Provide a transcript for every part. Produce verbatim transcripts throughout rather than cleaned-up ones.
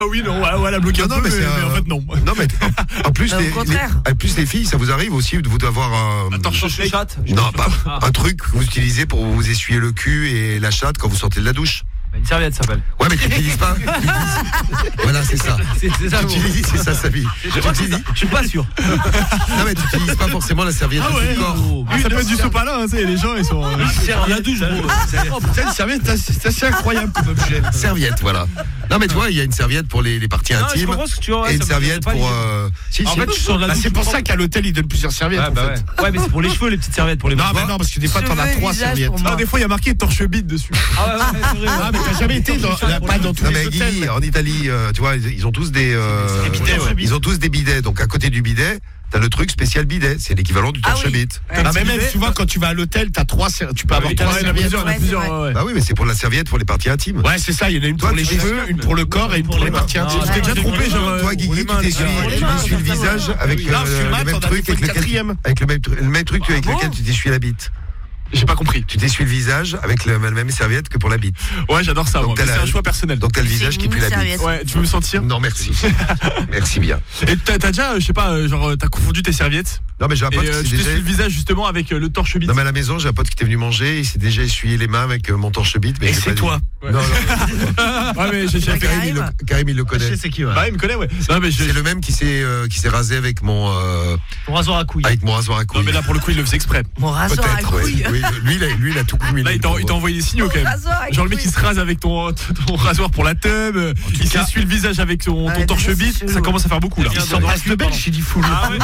Ah oui, non, ouais, ouais, la bloquer un non, peu, mais, mais, c'est mais un- en fait, non. Non, mais en, en plus, Bah, au les, contraire. les- en plus, les filles, ça vous arrive aussi de vous d'avoir un. Un torche chatte. Non, pas un truc que vous utilisez pour vous essuyer le cul et la chatte quand vous sortez de la douche. Une serviette ça s'appelle. Ouais, mais tu n'utilises pas. Tu utilises- Voilà, c'est ça. C'est c'est ça. Tu bon. utilises, c'est ça, Samy. Je crois que c'est ça. Je suis pas sûr. Non, mais tu n'utilises pas forcément la serviette Ah de ouais, ton corps. Ah, ça peut être du sopalin, hein, tu sais, les gens ils sont. euh, C'est la douche, gros. Oh putain, une serviette, c'est c'est assez incroyable comme objet. Serviette, voilà. Non, mais tu vois, il y a une serviette pour les, les parties Non, je intimes comprends ce que tu vois. ouais, et une ça me- serviette c'est pas pour. l'idée. euh, Si, En si. fait, tu sors de la Bah, douche. c'est C'est pour ça qu'à l'hôtel, ils donnent plusieurs serviettes. Ouais, bah en ouais. fait. Ouais, mais c'est pour les cheveux, les petites serviettes pour les Non, meufs. mais non, parce que des fois, t'en as Cheveux et trois visage serviettes. pour moi. Ah, des fois il y a marqué torche bite dessus. Ah ouais, ouais, c'est vrai. Ah, mais t'as jamais été dans, là, pas dans tous Non, les mais hôtels. Guigui, en Italie, euh, tu vois, ils ils ont tous des. euh, Des bidets, ouais. Ils ont tous des bidets. Donc à côté du bidet, t'as le truc spécial bidet. C'est l'équivalent du Ah torche oui. bite. Ouais. Ah, mais même souvent, quand tu vas à l'hôtel, t'as trois, ser- tu peux avoir Ouais, trois il y en a serviettes. plusieurs, il y en a Ouais, plusieurs, c'est ouais, ouais. Bah oui, mais c'est pour la serviette pour les parties intimes. Ouais, c'est ça, il y en a une Toi, pour les tu- cheveux, une pour le corps et une pour les parties Non, intimes. non, Tu t'es déjà non, trompé, non, genre. Toi, euh, Guigui, pour les tu mains, t'essuies là. tu t'essuies le visage avec Non, euh, je suis le mat, même on a truc fait avec le lequel quatrième. avec le même tru- le même truc avec bon lequel tu t'essuies la bite. J'ai pas compris. Tu t'essuies le visage avec le- la même serviette que pour la bite. Ouais, j'adore ça, Donc, moi. t'as mais C'est la- un choix personnel. Donc t'as le C'est visage une qui pue la bite. mini-serviette. Ouais, tu veux me sentir? Non, merci. Merci bien. Et t'as t'as déjà, euh, je sais pas, euh, genre, euh, t'as confondu tes serviettes Non, mais j'ai un et pote euh, qui tu s'est t'es déjà. le visage justement avec euh, le torche bite. Non, mais à la maison, j'ai un pote qui était venu manger, il s'est déjà essuyé les mains avec euh, mon torche bite. Mais Et j'ai c'est pas toi. dit. Non, non, Ouais, mais j'ai j'ai Ouais, fait. Karim, il le, Karim, il le connaît. c'est qui, ouais. Bah, il me connaît, ouais. Non, mais je. C'est le même qui s'est euh, qui s'est rasé avec mon euh, Pour rasoir à couilles. avec mon rasoir à couilles. Non, mais là, pour le coup, il le faisait exprès. Mon rasoir à Peut-être, ouais. couilles. Oui, lui, il a, lui, il a tout cumulé. Là, il t'a il t'a envoyé des signaux quand même. Rasoir à Genre le mec couilles. qui se rase avec ton, ton rasoir pour la teub, euh, il cas- s'essuie le visage avec ton, ton Ouais, torche déjà, bite, c'est ça chelou. commence à faire beaucoup là. Il s'en passe de belle chez Diffoul. Ah ouais.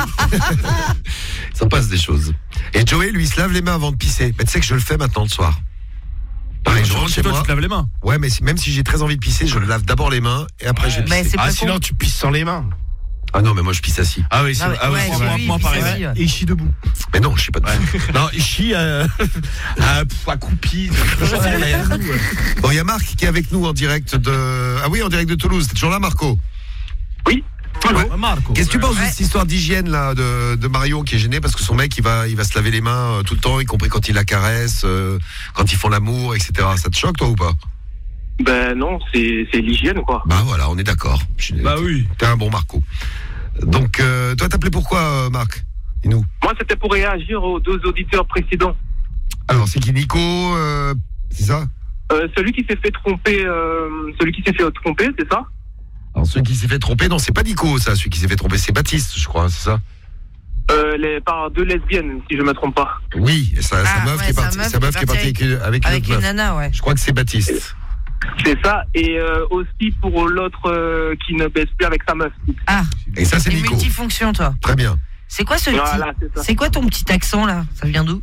Ça passe des choses. Et Joey, lui, il se lave les mains avant de pisser. Mais tu sais que je le fais maintenant le soir. Pareil, je Tu rentre rentres chez chez toi, moi. tu te laves les mains. Ouais, mais si- même si j'ai très envie de pisser, je lave d'abord les mains et après je vais Mais pisser. c'est Ah, pas sinon, con. tu pisses sans les mains. Ah non, mais moi je pisse assis. Ah oui, c'est Ah ouais, ah oui, ouais, c'est j'ai vrai. vu, moi, il pareil. pisse assis, ouais. Et il chie debout. Mais non, je suis pas de Non, il chie euh, à- pff, accroupi. toujours en l'air. Bon, il y a Marc qui est avec nous en direct de. Ah oui, en direct de Toulouse. T'es toujours là, Marco? Oui. Allô. Marco. Qu'est-ce que tu penses de Ouais. cette histoire d'hygiène là de, de Marion qui est gêné parce que son mec il va il va se laver les mains euh, tout le temps, y compris quand il la caresse, euh, quand ils font l'amour, et cetera. Ça te choque toi ou pas? Ben non, c'est c'est l'hygiène quoi. Bah voilà, on est d'accord. Je suis- Bah oui. T'es un bon Marco. Donc euh, toi t'appelais pourquoi euh, Marc? Et nous? Moi, c'était pour réagir aux deux auditeurs précédents. Alors c'est qui Nico? euh, c'est ça? Euh, celui qui s'est fait tromper, euh, celui qui s'est fait tromper, c'est ça? Alors celui qui s'est fait tromper, non c'est pas Nico ça, celui qui s'est fait tromper c'est Baptiste je crois, c'est ça? euh, les, Par deux lesbiennes, si je me trompe pas. Oui, et sa, sa Ah, meuf ouais, qui est sa partie, meuf sa meuf qui est partie avec, une- avec une Avec autre une meuf. nana, ouais. Je crois que c'est Baptiste. C'est ça. Et euh, aussi pour l'autre euh, qui ne baisse plus avec sa meuf. Ah, Et ça c'est t'es Nico. multifonction, toi. Très bien. C'est quoi ce petit... Voilà, c'est ça. C'est quoi ton petit accent, là? Ça vient d'où?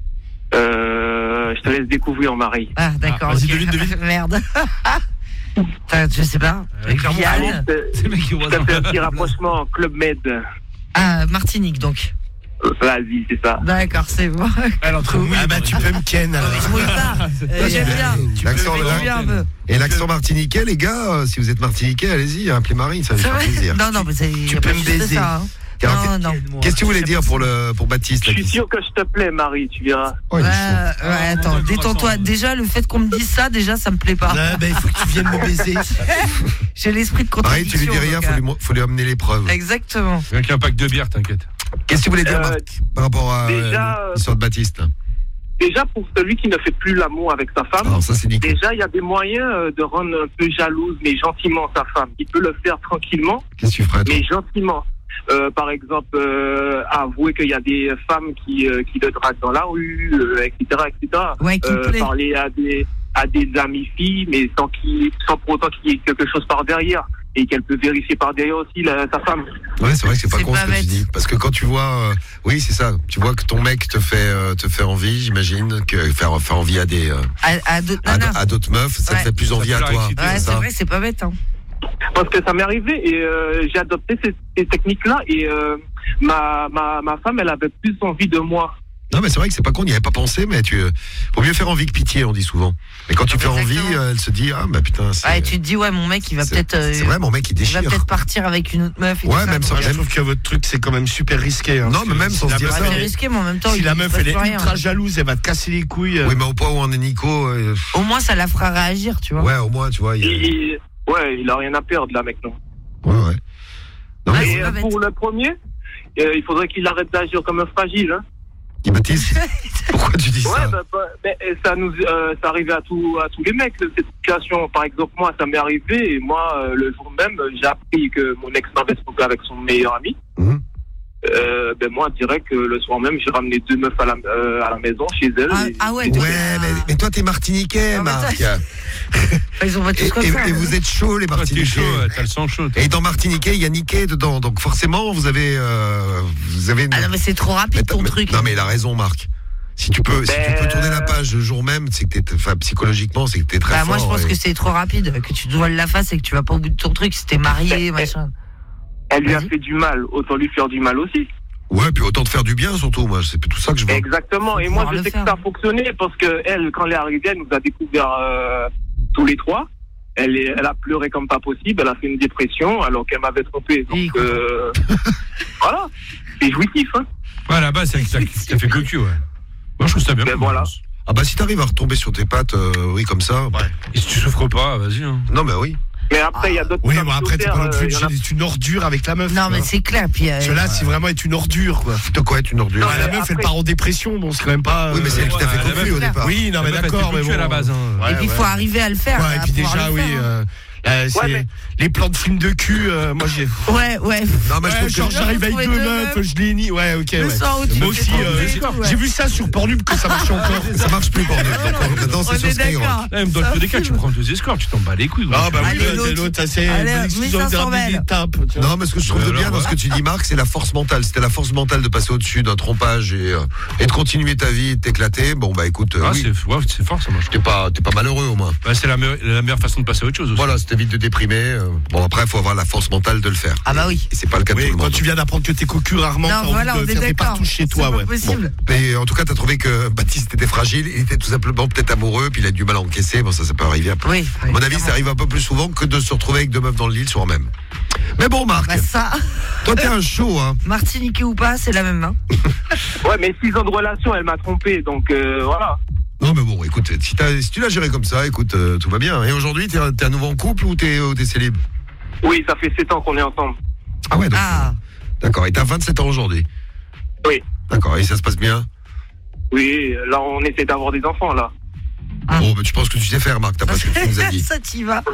Euh, je te laisse découvrir, Marie. Ah, d'accord. Ah, vas-y, ok. devine, devine. Merde. Putain, je sais pas. Euh, clairement, Guyane. C'est C'est le mec qui voit ça fait un petit rapprochement, Club Med. Ah, Martinique, donc. Vas-y, c'est ça. D'accord, c'est bon. Elle est en train de mouiller, Ah bah tu peux me ken alors. Je mouille pas. Euh, J'aime bien. L'accent, J'aime bien un peu. et l'accent martiniquais, les gars, euh, si vous êtes martiniquais, allez-y, appelez Marie, ça va C'est lui faire vrai? plaisir. Non, non, mais c'est. y a peux pas me juste baiser. ça, hein. Car- Non, non. Qu'est-ce que tu voulais dire pour le pour Baptiste Je là, suis qui- sûr que je te plais, Marie, tu verras. Oh, il est Ouais, chaud. ouais, attends, détends-toi. Déjà, le fait qu'on me dise ça, déjà, ça me plaît pas. Ah bah il faut que tu viennes me baiser. J'ai l'esprit de Marie, tu lui contradiction. dis rien, donc, faut lui, mo- faut lui amener les preuves. euh, Exactement. Avec un pack de bière, t'inquiète. Qu'est-ce que tu voulais dire, Euh, Marc, par rapport à déjà, euh, euh, l'histoire de Baptiste là? Déjà, pour celui qui ne fait plus l'amour avec sa femme, Alors ça c'est Nico. déjà, il y a des moyens euh, de rendre un peu jalouse, mais gentiment, sa femme. Il peut le faire tranquillement, Qu'est-ce que tu ferais toi? mais gentiment. Euh, par exemple, euh, avouer qu'il y a des femmes qui, euh, qui le draguent dans la rue, euh, et cetera, et cetera. Ouais, qui me Euh, plaît. parler à des à des amies filles, mais sans qu'il sans pour autant qu'il y ait quelque chose par derrière et qu'elle peut vérifier par derrière aussi la, sa femme. Ouais, c'est vrai que c'est pas C'est con pas ce que tu bête. dis, parce que quand tu vois, euh, oui c'est ça, tu vois que ton mec te fait euh, te fait envie, j'imagine que faire faire envie à des euh, À, à d'autres à, nanas. à d'autres meufs, ça Ouais. te fait plus envie peut à la toi. exciter. Ouais, c'est c'est ça. vrai, c'est pas bête. Hein. Parce que ça m'est arrivé et euh, j'ai adopté ces, ces techniques-là et euh, ma, ma ma femme, elle avait plus envie de moi. Non mais c'est vrai que c'est pas con, on n'y avait pas pensé, mais tu faut mieux faire envie que pitié, on dit souvent. Mais quand tu fais envie, Exactement. euh, elle se dit ah bah putain c'est. Ouais, tu te dis, ouais, mon mec, il va c'est- peut-être. euh, c'est vrai, mon mec il il va déchire. peut-être partir avec une autre meuf. Et Ouais, tout ça, même donc, sans- Moi, je même- trouve que votre truc c'est quand même super risqué. Hein, Non, parce mais que même si sans se la dire meuf, ça. ouais, c'est elle est- risqué, mais en même temps. Si il la se meuf passe elle est plus rien. ultra jalouse, elle va te casser les couilles. euh. Oui, mais au point où on est Nico, euh, Au moins, ça la fera réagir, tu vois. ouais, au moins tu vois. il y a- Et, Ouais, il a rien à perdre, là, maintenant. Ouais, ouais. Non, mais Et euh, pour le premier, euh, il faudrait qu'il arrête d'agir comme un fragile, hein. Baptiste, pourquoi tu dis Ouais, ça bah, bah, mais ça nous, euh, ça arrivait à tous, à tous les mecs, cette situation. Par exemple, moi, ça m'est arrivé, et moi, euh, le jour même, j'ai appris que mon ex m'avait trompé avec son meilleur ami. Mmh. Euh, ben moi, direct, euh, le soir même, j'ai ramené deux meufs à la, euh, à la maison, chez elles. Ah, et... ah ouais, Ouais, mais, mais toi, t'es martiniquais, Ah, mais Marc. toi- Ils ont pas tous Et, comme et- ça. et vous êtes chaud, les Toi, t'es martiniquais. chaud, ouais, t'as le sang chaud. toi. Et dans martiniquais, il y a niqué dedans. Donc forcément, vous avez, euh, vous avez. Une... Ah non, mais c'est trop Mais rapide t'as- ton mais- truc. Non, mais il a raison, Marc. Si tu peux, si tu Ben, peux tourner la page le jour même, c'est que t'es, enfin, psychologiquement, c'est que t'es très Bah, fort. moi, je pense et- que c'est trop rapide, que tu te voiles la face et que tu vas pas au bout de ton truc si t'es marié, Ben, machin. Elle lui a Vas-y. fait du mal, autant lui faire du mal aussi. Ouais, puis autant de faire du bien, surtout. Moi, c'est tout ça que je veux. Exactement. Et Faut moi, pouvoir je le sais faire. que ça a fonctionné parce que elle, quand elle est arrivée, elle nous a découvert euh, tous les trois. Elle, est, elle a pleuré comme pas possible. Elle a fait une dépression alors qu'elle m'avait trompé. Oui, Donc euh, voilà, c'est jouissif. Hein. Ouais, là-bas, c'est ça qui t'a fait cocu, ouais. Moi, je trouve ça bien. Ben comme voilà. réponse. Ah bah si t'arrives à retomber sur tes pattes, euh, oui, comme ça. Et si tu souffres pas, vas-y. Hein. Non, mais oui. Mais après, il y a d'autres. Oui, femmes mais après, t'es sur pas non Terre, plus euh, il y en a- une, une ordure avec la meuf. Non, tu mais vois. c'est clair. Puis, euh, Parce que là, c'est vraiment être une ordure, quoi. De quoi être une ordure? Non, Ah, la mais meuf, elle après- part en dépression, bon, c'est quand même pas. Oui, mais c'est elle qui t'a fait Ouais, la cocu meuf, au départ. Oui, non, mais La meuf, elle d'accord, était mais cocu bon. à la base. Hein. Ouais, et puis, il ouais. faut arriver à le faire. Ouais, à et puis pouvoir déjà, le oui. faire, hein. euh, euh, c'est Ouais, mais- les plans de films de cul, euh, moi j'ai. Ouais, ouais. Non, mais je Ouais, trouve genre que... j'arrive avec Trouver deux deux meufs, meufs. je les nie. Ouais, ok, Le ouais. soir où tu Moi te aussi, fais euh, tromper et j'ai tout, ouais. j'ai vu ça sur Pornhub que ça marchait encore. Ça marche plus pour nous. Donc, maintenant, c'est On sur est Skyrock. d'accord. Là, même dans le peu des cas, tu prends deux escorts, tu t'en bats les couilles. gros. Ah bah oui, Allez, là, l'autre. c'est l'autre, ça c'est Allez, une excuse mille cinq cents de ramener des balles. tapes. tu vois. Non, mais ce que je trouve Mais de bien alors, dans ce que tu dis, Marc, c'est la force mentale. C'était la force mentale de passer au-dessus d'un trompage et, euh, et de continuer ta vie et de t'éclater. Bon, bah écoute, euh, Ah, oui. c'est ouais, c'est fort, ça marche. T'es pas, t'es pas malheureux au moins. Bah, c'est la, meilleure- la meilleure façon de passer à autre chose aussi. Voilà, c'était vite de déprimer. euh, Bon, après, il faut avoir la force mentale de le faire. Ah bah oui. Et c'est pas le cas de Oui, tout le quand monde. tu viens d'apprendre que t'es cocu rarement, t'as Non, voilà, on envie de est faire des d'accord. partouches chez C'est toi, pas ouais. possible. Mais en tout cas, t'as trouvé que Baptiste était fragile. Il était tout simplement peut-être amoureux, puis il a du mal à encaisser. Bon, ça, ça peut arriver après. Oui. À mon avis, ça arrive un peu plus souvent que de se retrouver avec deux meufs dans le lit le soir même. Mais bon, Marc, Bah ça, toi, t'es un show, hein. Martiniquais ou pas, c'est la même main. Ouais, mais six ans de relation, elle m'a trompé. Donc euh, voilà. Non, mais bon, écoute, si, t'as- si tu l'as géré comme ça, écoute, euh, tout va bien. Et aujourd'hui, t'es, t'es à nouveau en couple ou t'es, ou t'es célib? Oui, ça fait sept ans qu'on est ensemble. Ah ouais, donc, Ah, d'accord. Et t'as vingt-sept ans aujourd'hui? Oui. D'accord. Et ça se passe bien? Oui, là, on essaie d'avoir des enfants, là. Ah. Bon, mais tu penses que tu sais faire, Marc, t'as pas ce que tu nous as dit. ça t'y va.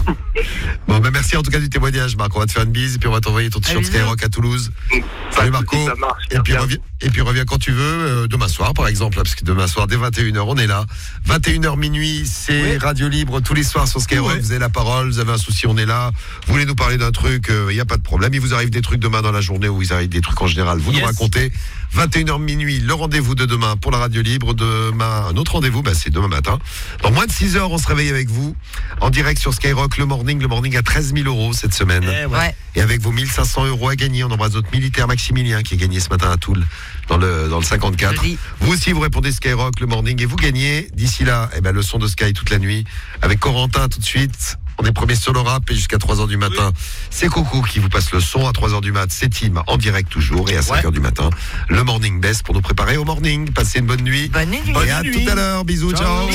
Bon, ben merci en tout cas du témoignage, Marc. On va te faire une bise et puis on va t'envoyer ton t-shirt Allez, bisous. Skyrock à Toulouse. Pas Salut de Marco. soucis, ça marche. Et puis, Merci. reviens, et puis reviens quand tu veux, euh, demain soir par exemple, là, parce que demain soir dès vingt et une heures on est là. vingt et une heures minuit, c'est Radio Libre tous les soirs sur Skyrock. Ouais. Vous avez la parole, vous avez un souci, on est là. Vous voulez nous parler d'un truc, il n'y a pas de problème. Il vous arrive des trucs demain dans la journée ou il arrive des trucs en général, vous Yes. nous racontez. vingt et une heures minuit, le rendez-vous de demain pour la Radio Libre. Demain, un autre rendez-vous, bah, c'est demain matin. Dans moins de six heures, on se réveille avec vous en direct sur Skyrock. Le morning, le morning à treize mille euros cette semaine. Eh, ouais. Ouais. Et avec vos mille cinq cents euros à gagner, on embrasse notre militaire Maximilien qui a gagné ce matin à Toul dans le, dans le cinquante-quatre. Joli. Vous aussi, vous répondez Skyrock le morning et vous gagnez. D'ici là, eh ben, le son de Sky toute la nuit avec Corentin tout de suite. On est premier sur le rap et jusqu'à trois heures du matin. C'est Coco qui vous passe le son à trois heures du mat. C'est Tim en direct toujours et à cinq heures du matin. Le morning best pour nous préparer au morning. Passez une bonne nuit. Bonne nuit. Et à tout à l'heure. Bisous. Ciao.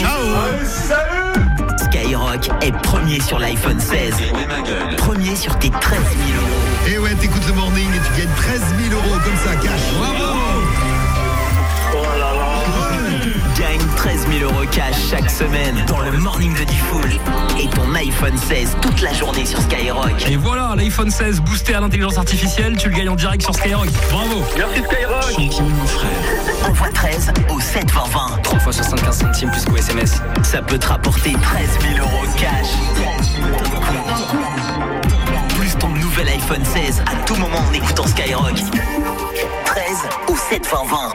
Skyrock est premier sur l'iPhone seize. Premier sur tes treize mille euros. Et ouais, t'écoutes le morning et tu gagnes treize mille euros comme ça, cash. Gagne treize mille euros cash chaque semaine dans le morning de Diffoul. Et ton iPhone seize toute la journée sur Skyrock. Et voilà, l'iPhone seize boosté à l'intelligence artificielle, tu le gagnes en direct sur Skyrock. Bravo. Merci Skyrock. Champion, mon frère. Envoie treize au sept vingt vingt. trois fois soixante-quinze centimes plus qu'au S M S. Ça peut te rapporter treize mille euros cash. Plus ton nouvel iPhone seize à tout moment en écoutant Skyrock. treize au sept vingt vingt.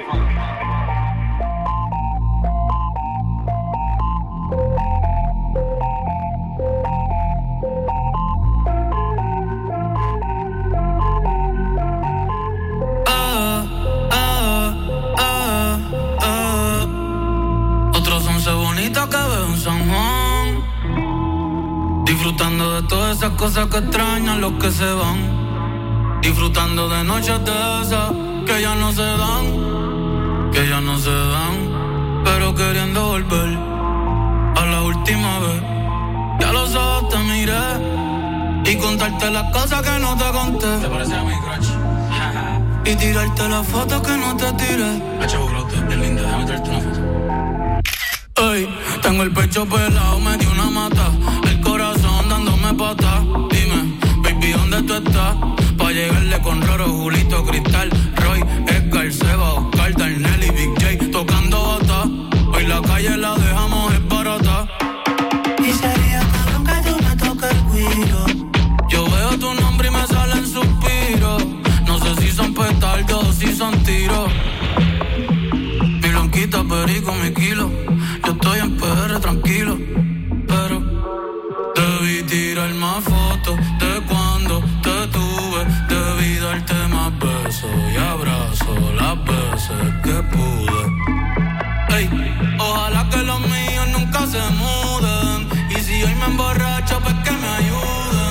Otros once bonitas que veo en San Juan, disfrutando de todas esas cosas que extrañan los que se van, disfrutando de noches de esas que ya no se dan, que ya no se dan, pero queriendo volver a la última vez. Ya los ojos te miré y contarte las cosas que no te conté. Te parece a mi crush. Y tirarte las fotos que no te tiré. Hacho, brote, es linda, déjame traerte una foto. Ey, tengo el pecho pelado, me dio una mata. El corazón dándome pata. Dime, baby, ¿dónde tú estás? Pa' llegarle con Roro, Julito, Cristal, Roy, Edgar, Seba, Oscar, Darnell y Big J tocando bata. Hoy la calle la dejamos es barata. Y sería cabrón que tú me toques el cuido. Yo veo tu nombre y me salen suspiros. No sé si son petardos o si son tiros. Mi blanquita, perico, mi kilo. Yo estoy en P R tranquilo, pero debí tirar más fotos de cuando te tuve. Debí darte más besos y abrazos las veces que pude. Ey, ojalá que los míos nunca se muden. Y si hoy me emborracho, pues que me ayuden.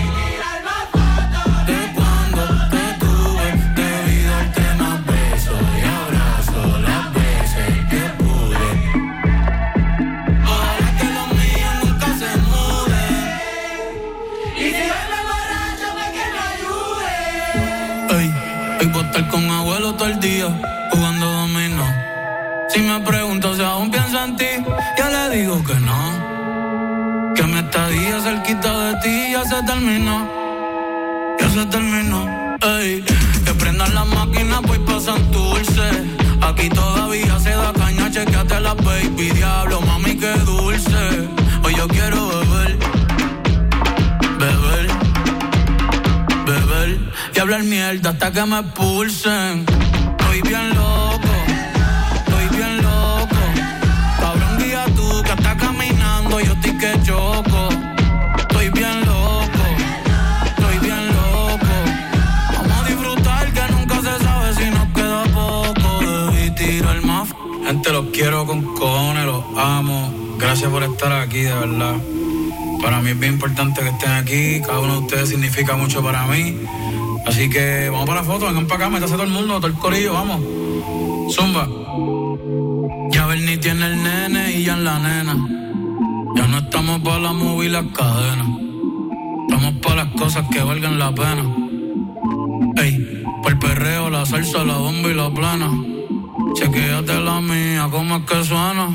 De cuando te tuve, debí darte más besos y abrazos las veces que pude. Ojalá que los míos nunca se muden. Y si hoy me emborracho, pues que me ayuden. Ey, hoy voy a estar con abuelo todo el día, jugando dominó. Si me pregunto si aún pienso en ti, yo le digo que no. Que mi estadía cerquita de ti ya se terminó. Ya se terminó. Ey, que prendan las máquinas, pues pasan dulce. Aquí todavía se da caña, chequeate la baby. Diablo, mami, qué dulce. Hoy yo quiero beber, beber, beber y hablar mierda hasta que me expulsen. Estoy bien loco. Bien loco, cabrón, guía tú que estás caminando, yo estoy que choco. Estoy bien loco, estoy bien loco. Vamos a disfrutar que nunca se sabe si nos queda poco. Debí tirar más. Gente, los quiero con cojones, los amo. Gracias por estar aquí, de verdad. Para mí es bien importante que estén aquí. Cada uno de ustedes significa mucho para mí. Así que vamos para la foto, vengan para acá, métase todo el mundo, todo el corillo, vamos. Zumba. Ya Bernie tiene el nene y ya en la nena. Ya no estamos para la movie y las cadenas. Estamos para las cosas que valgan la pena. Ey, por el perreo, la salsa, la bomba y la plana. Chequéate la mía, ¿cómo es que suena?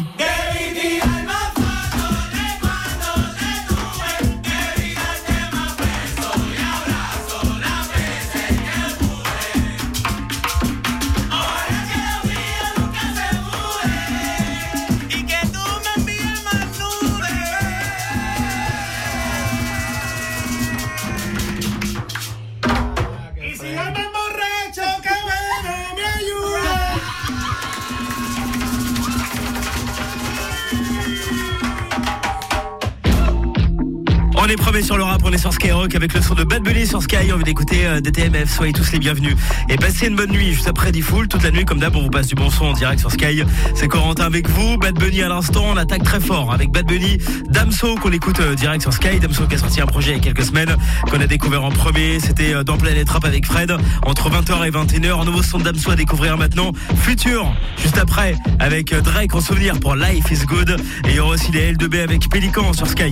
On est premiers sur le rap, on est sur Skyrock avec le son de Bad Bunny sur Sky. On vient d'écouter euh, D T M F, soyez tous les bienvenus. Et passez une bonne nuit, juste après D-Fool. Toute la nuit, comme d'hab, on vous passe du bon son en direct sur Sky. C'est Corentin avec vous, Bad Bunny à l'instant. On attaque très fort avec Bad Bunny, Damso qu'on écoute euh, direct sur Sky. Damso qui a sorti un projet il y a quelques semaines, qu'on a découvert en premier. C'était euh, dans Planète Rap avec Fred, entre vingt heures et vingt et une heures. Un nouveau son de Damso à découvrir maintenant. Futur, juste après, avec euh, Drake en souvenir pour Life is Good. Et il y aura aussi les L deux B avec Pélican sur Sky.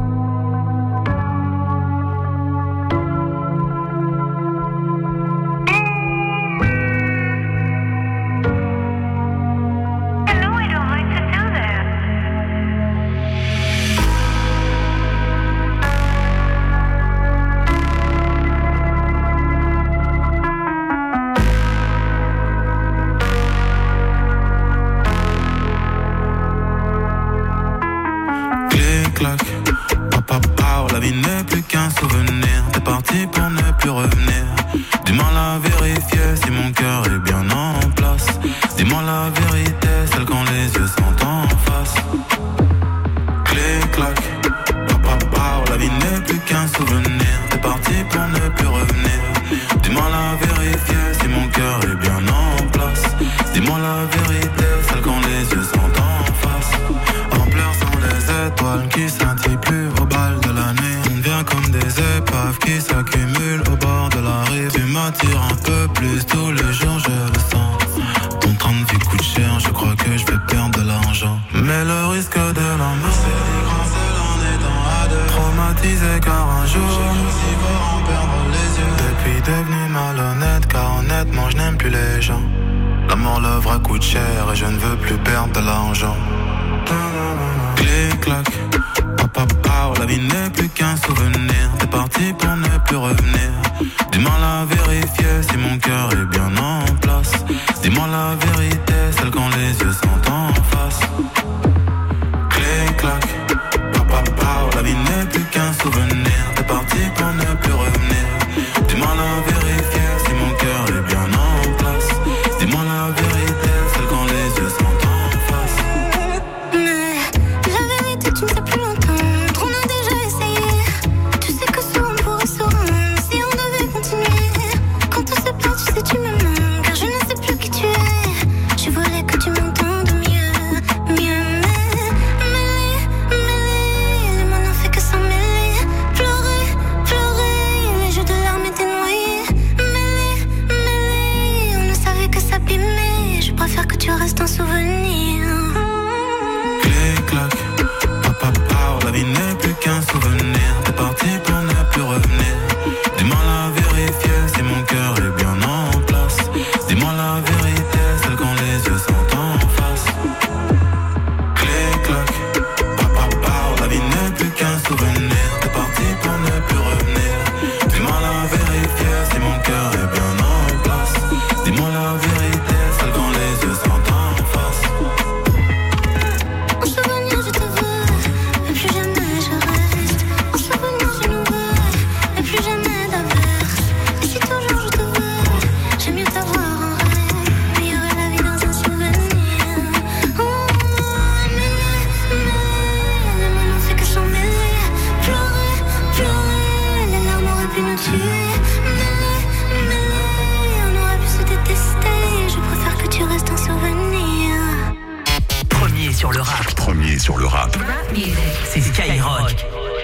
La vie n'est plus qu'un souvenir. T'es parti pour ne plus revenir. Dis-moi la vérité, si mon cœur est bien en place. Dis-moi la vérité, celle quand les yeux sont en face. Clic clac, papa pao. La vie n'est plus qu'un souvenir. T'es parti pour ne plus revenir. Dis-moi la vérité, si mon cœur est bien en place. Dis-moi la vérité, celle quand les yeux sont en face. En pleurs sont les étoiles qui scintillent plus au bal de la nuit. On devient comme des épaves qui s'accumulent au bord de la rive. Tu m'attires un peu plus tous les jours, je le sens. Ton train de vie coûte cher, je crois que je vais perdre de l'argent. Mais le risque de l'amour, c'est grand, c'est en étant à devenu malhonnête car honnêtement je n'aime plus les gens. L'amour, le vrai coûte cher et je ne veux plus perdre de l'argent. Clic clac, papa pow, la vie n'est plus qu'un souvenir. T'es parti pour ne plus revenir. Dis-moi la vérifier si mon cœur est bien en place. Dis-moi la vérité, celle quand les yeux sont en face. Clic clac, papa pow, la vie n'est plus qu'un souvenir. T'es parti pour ne plus revenir. Dis-moi la vérifier si mon cœur est bien en place. Dis-moi la vérité, celle quand les yeux sont en face. Mais la vérité tu ne sais plus l'entendre. On a déjà essayé. Tu sais que souvent on pourrait se rendre si on devait continuer. Quand tout se perd tu sais tu me manques. Car je ne sais plus qui tu es. Je voulais que tu m'entendes mieux, mieux. Mais, mêlé, mêlé, les mots n'ont fait que s'en mêler. Pleurer, pleurer, les jeux de larmes étaient noyés. Mêlé, mêlé, on ne savait que s'abîmer. Je préfère que tu restes un souvenir. Clic clac, papa pow, la vie n'est plus qu'un souvenir. T'es parti pour ne plus revenir. Dis-moi la vérité, si mon cœur est bien en place. Dis-moi la vérité, celle quand les yeux sont en face. Clic clac, papa pow, la vie n'est plus qu'un souvenir. T'es parti pour ne plus revenir. Dis-moi la vérité, si mon cœur est bien en place. Dis-moi la vérité, celle quand les yeux sont en face. En souvenir je te veux, et plus jamais je reste. En souvenir je nous veux, et plus jamais d'averse. Et si toujours je te veux, j'aime mieux t'avoir en rêve. Meilleure est la vie dans un souvenir. Oh, mêlé, mêlé, les mots n'ont fait que s'en mêler. Pleurer, pleurer, les larmes auraient pu nous tuer. Mêlé, mêlé, on aurait pu se détester. Je préfère que tu restes un souvenir. Premier sur le rap, Premier sur le rap. c'est Skyrock.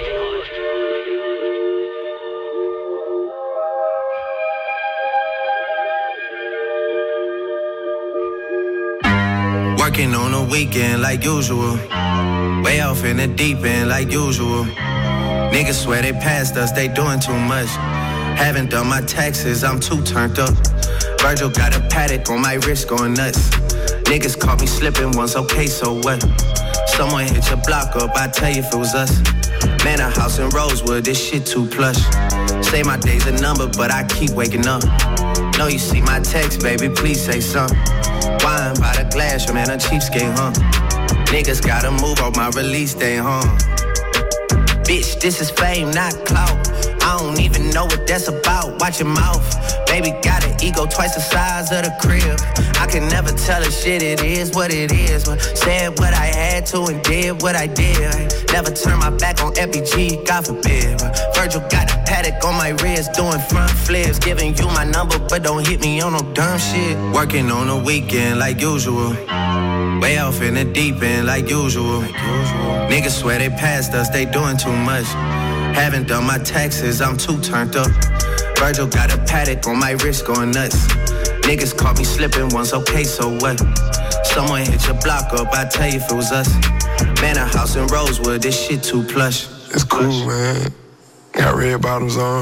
Working on a weekend like usual. Way off in the deep end like usual. Niggas swear they passed us, they doing too much. Haven't done my taxes, I'm too turned up. Virgil got a paddock on my wrist going nuts. Niggas caught me slipping once, okay, so what? Someone hit your block up, I tell you if it was us. Man, a house in Rosewood, this shit too plush. Say my day's a number, but I keep waking up. Know you see my text, baby, please say something. Wine by the glass, your man a cheapskate, huh? Niggas gotta move on my release day, huh? Bitch, this is fame, not clout. I don't even know what that's about. Watch your mouth. Baby got an ego twice the size of the crib. I can never tell a shit, it is what it is. But said what I had to and did what I did. I never turn my back on F B G, God forbid. But Virgil got a paddock on my wrist, doing front flips. Giving you my number, but don't hit me on no dumb shit. Working on a weekend like usual. Way off in the deep end like usual. Niggas swear they passed us, they doing too much. Haven't done my taxes, I'm too turned up. Virgil got a paddock on my wrist going nuts. Niggas caught me slipping once, okay, so what? Someone hit your block up, I tell you if it was us. Man, a house in Rosewood, this shit too plush. It's cool, man. Got red bottoms on.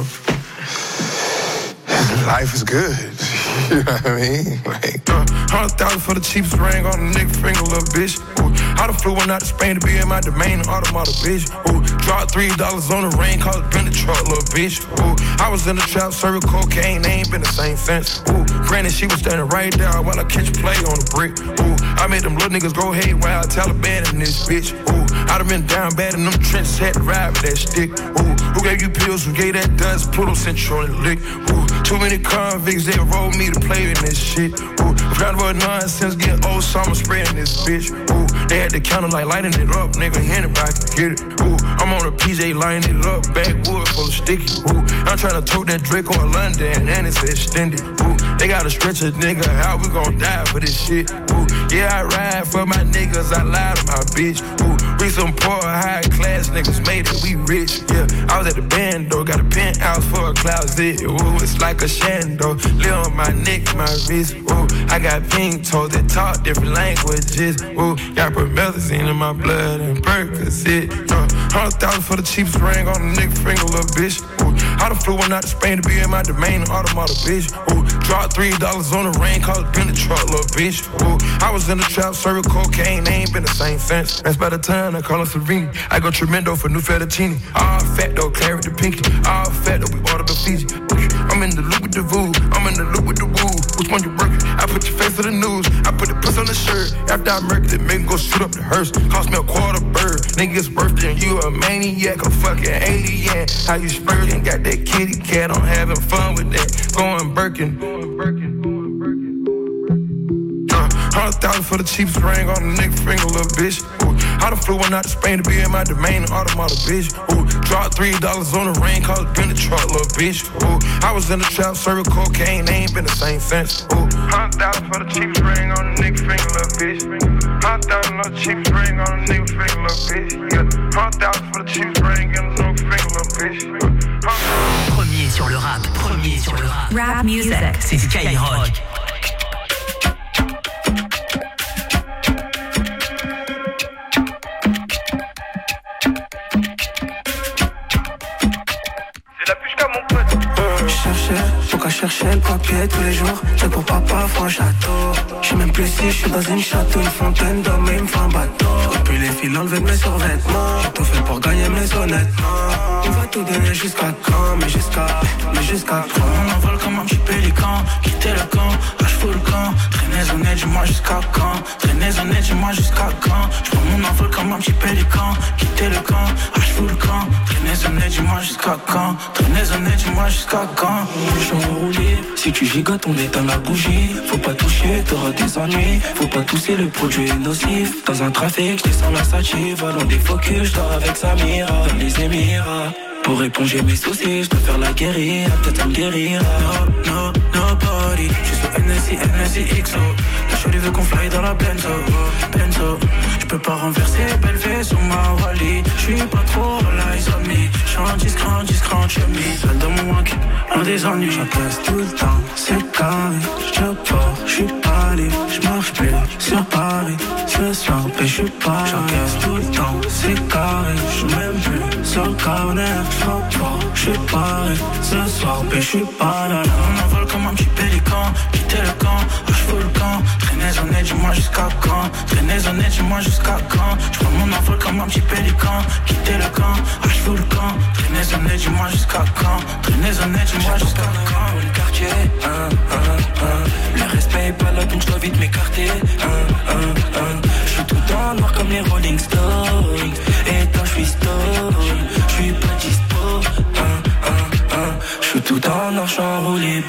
Life is good. You know what I mean? Like, uh, hundred thousand for the cheapest ring on the nigga finger, little bitch. Ooh, I done flew one out to Spain to be in my domain, automata, bitch. Ooh, dropped three dollars on the ring, called it been the truck, little bitch. Ooh, I was in the trap, serving cocaine, they ain't been the same since. Ooh, granted, she was standing right there while I catch a play on the brick. Ooh, I made them little niggas go haywire, Taliban in this bitch. Ooh, I done been down bad in them trenches, had to ride with that stick. Ooh, who gave you pills, who gave that dust, Pluto sent you on the lick. Ooh, too many convicts, they rolled me to play in this shit. Ooh, forgot about nonsense, getting old summer spreading this bitch. Ooh, they had the counter like lighting it up, nigga, anybody can get it. Ooh, I'm on a P J lining it up, backwood full of sticky. Ooh, I'm trying to tote that Drake on London, and it's extended. Ooh, they gotta stretch a nigga out, we gon' die for this shit. Ooh, yeah, I ride for my niggas, I lie to my bitch. Ooh, we some poor, high class niggas made it, we rich. Yeah, I was at the band though, got a penthouse for a closet. Ooh, it's like a shando, live on my neck, my wrist. Ooh, I got pink toes that talk different languages. Ooh, got permission methazine in my blood and Percocet. Uh, Hundred thousand for the cheapest ring on a nigga finger, little bitch. Ooh, I done flew one out to Spain to be in my domain, automata, bitch. Ooh, dropped three dollars on the rain, called it been a truck, little bitch. Ooh, I was in the trap, serving cocaine, they ain't been the same since. That's by the time I call it Serene. I go tremendo for new fettuccine. All fat though, carry the pinky. All fat though, we ordered the Fiji. I'm in the loop with the voo, I'm in the loop with the woo. Which one you working? I put your face to the news, I put the puss on the shirt. After I murked it, make me go shoot up the hearse. Cost me a quarter bird, niggas worth than you a maniac, a fucking alien. How you spurting? Got that kitty cat, I'm having fun with that. Going Birkin. Uh, Hundred thousand for the cheapest ring on a nigga finger, little bitch. Ooh, I done flew one out to Spain to be in my domain, automata, bitch. Ooh, dropped three dollars on the rain, called it been a truck, little bitch. Ooh, I was in the trap, serving cocaine, they ain't been the same since. Ooh, hundred thousand for the cheapest ring on a nigga finger, little bitch. Hundred thousand for the cheapest ring on a nigga finger, little bitch. Yeah, hundred thousand for the cheapest ring on a nigga finger, little bitch. Premier sur le rap, premier sur le rap. Rap music. C'est Skyrock. Faut qu'à chercher le papier tous les jours. C'est pour papa, faut un château. J'sais même plus si j'suis dans une château, une fontaine d'hommes et il me faut un bateau. Depuis les fils enlevés de mes survêtements. J'ai tout fait pour gagner mes honnêtement. On va tout donner jusqu'à quand, mais jusqu'à, mais jusqu'à quand. On envole comme un petit pélican. Quitter le camp, lâche fous le camp. Traînez honnête, dis-moi jusqu'à quand. Traînez honnête, dis-moi jusqu'à quand. J'prends mon envol comme un petit pélican. Quitter le camp, lâche fous le camp. Traînez honnête, dis-moi jusqu'à quand. Traînez honnête, dis-moi jusqu'à quand. J'suis enroulé, si tu gigotes on éteint la bougie. Faut pas toucher, t'auras des ennuis. Faut pas tousser, le produit est nocif. Dans un trafic, j'descends la sative. Volant des focus, j'dors avec Samira. Dans les Émirats, pour éponger mes soucis, j'dois faire la guérilla. Peut-être ça me guérira. No, no, nobody. J'suis sur N S I, N S I X O. La chérie veut qu'on fly dans la Benzo, Benzo. J'peux pas renverser, belle V sur ma Wally. J'suis pas trop l'eyes on me. J'suis discret, discret, chemise. Seul dans mon wank, loin des ennuis. J'encaisse tout le temps, c'est carré. J'te pas, j'suis pas libre. J'marche plus sur Paris. Ce soir, mais j'suis pas. J'encaisse tout le temps, c'est carré. J'suis même plus sur le corner. J'te pas, j'suis pas libre. Ce soir, mais j'suis pas là. On envole comme un petit pélican. Quitter le camp, lâche fous le camp. Traînez honnête, dis-moi jusqu'à quand. Traînez honnête, dis-moi jusqu'à quand. J'prends mon envol comme un petit pélican. Quitter le camp, lâche fous le camp. Traînez honnête, dis-moi jusqu'à quand. Traînez honnête, dis-moi jusqu'à quand. Le quartier, un, un, un. Le respect est pas là donc j'dois vite m'écarter. Un, un, un. J'suis tout en noir comme les Rolling Stones. Et quand j'suis stone, j'suis pas dispo. Un, un, un. J'suis tout en noir, j'suis enroulé.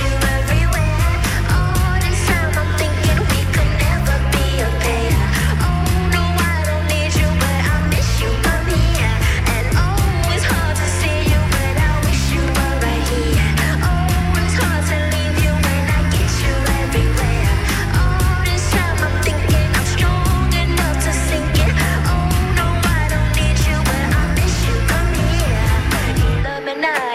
Oh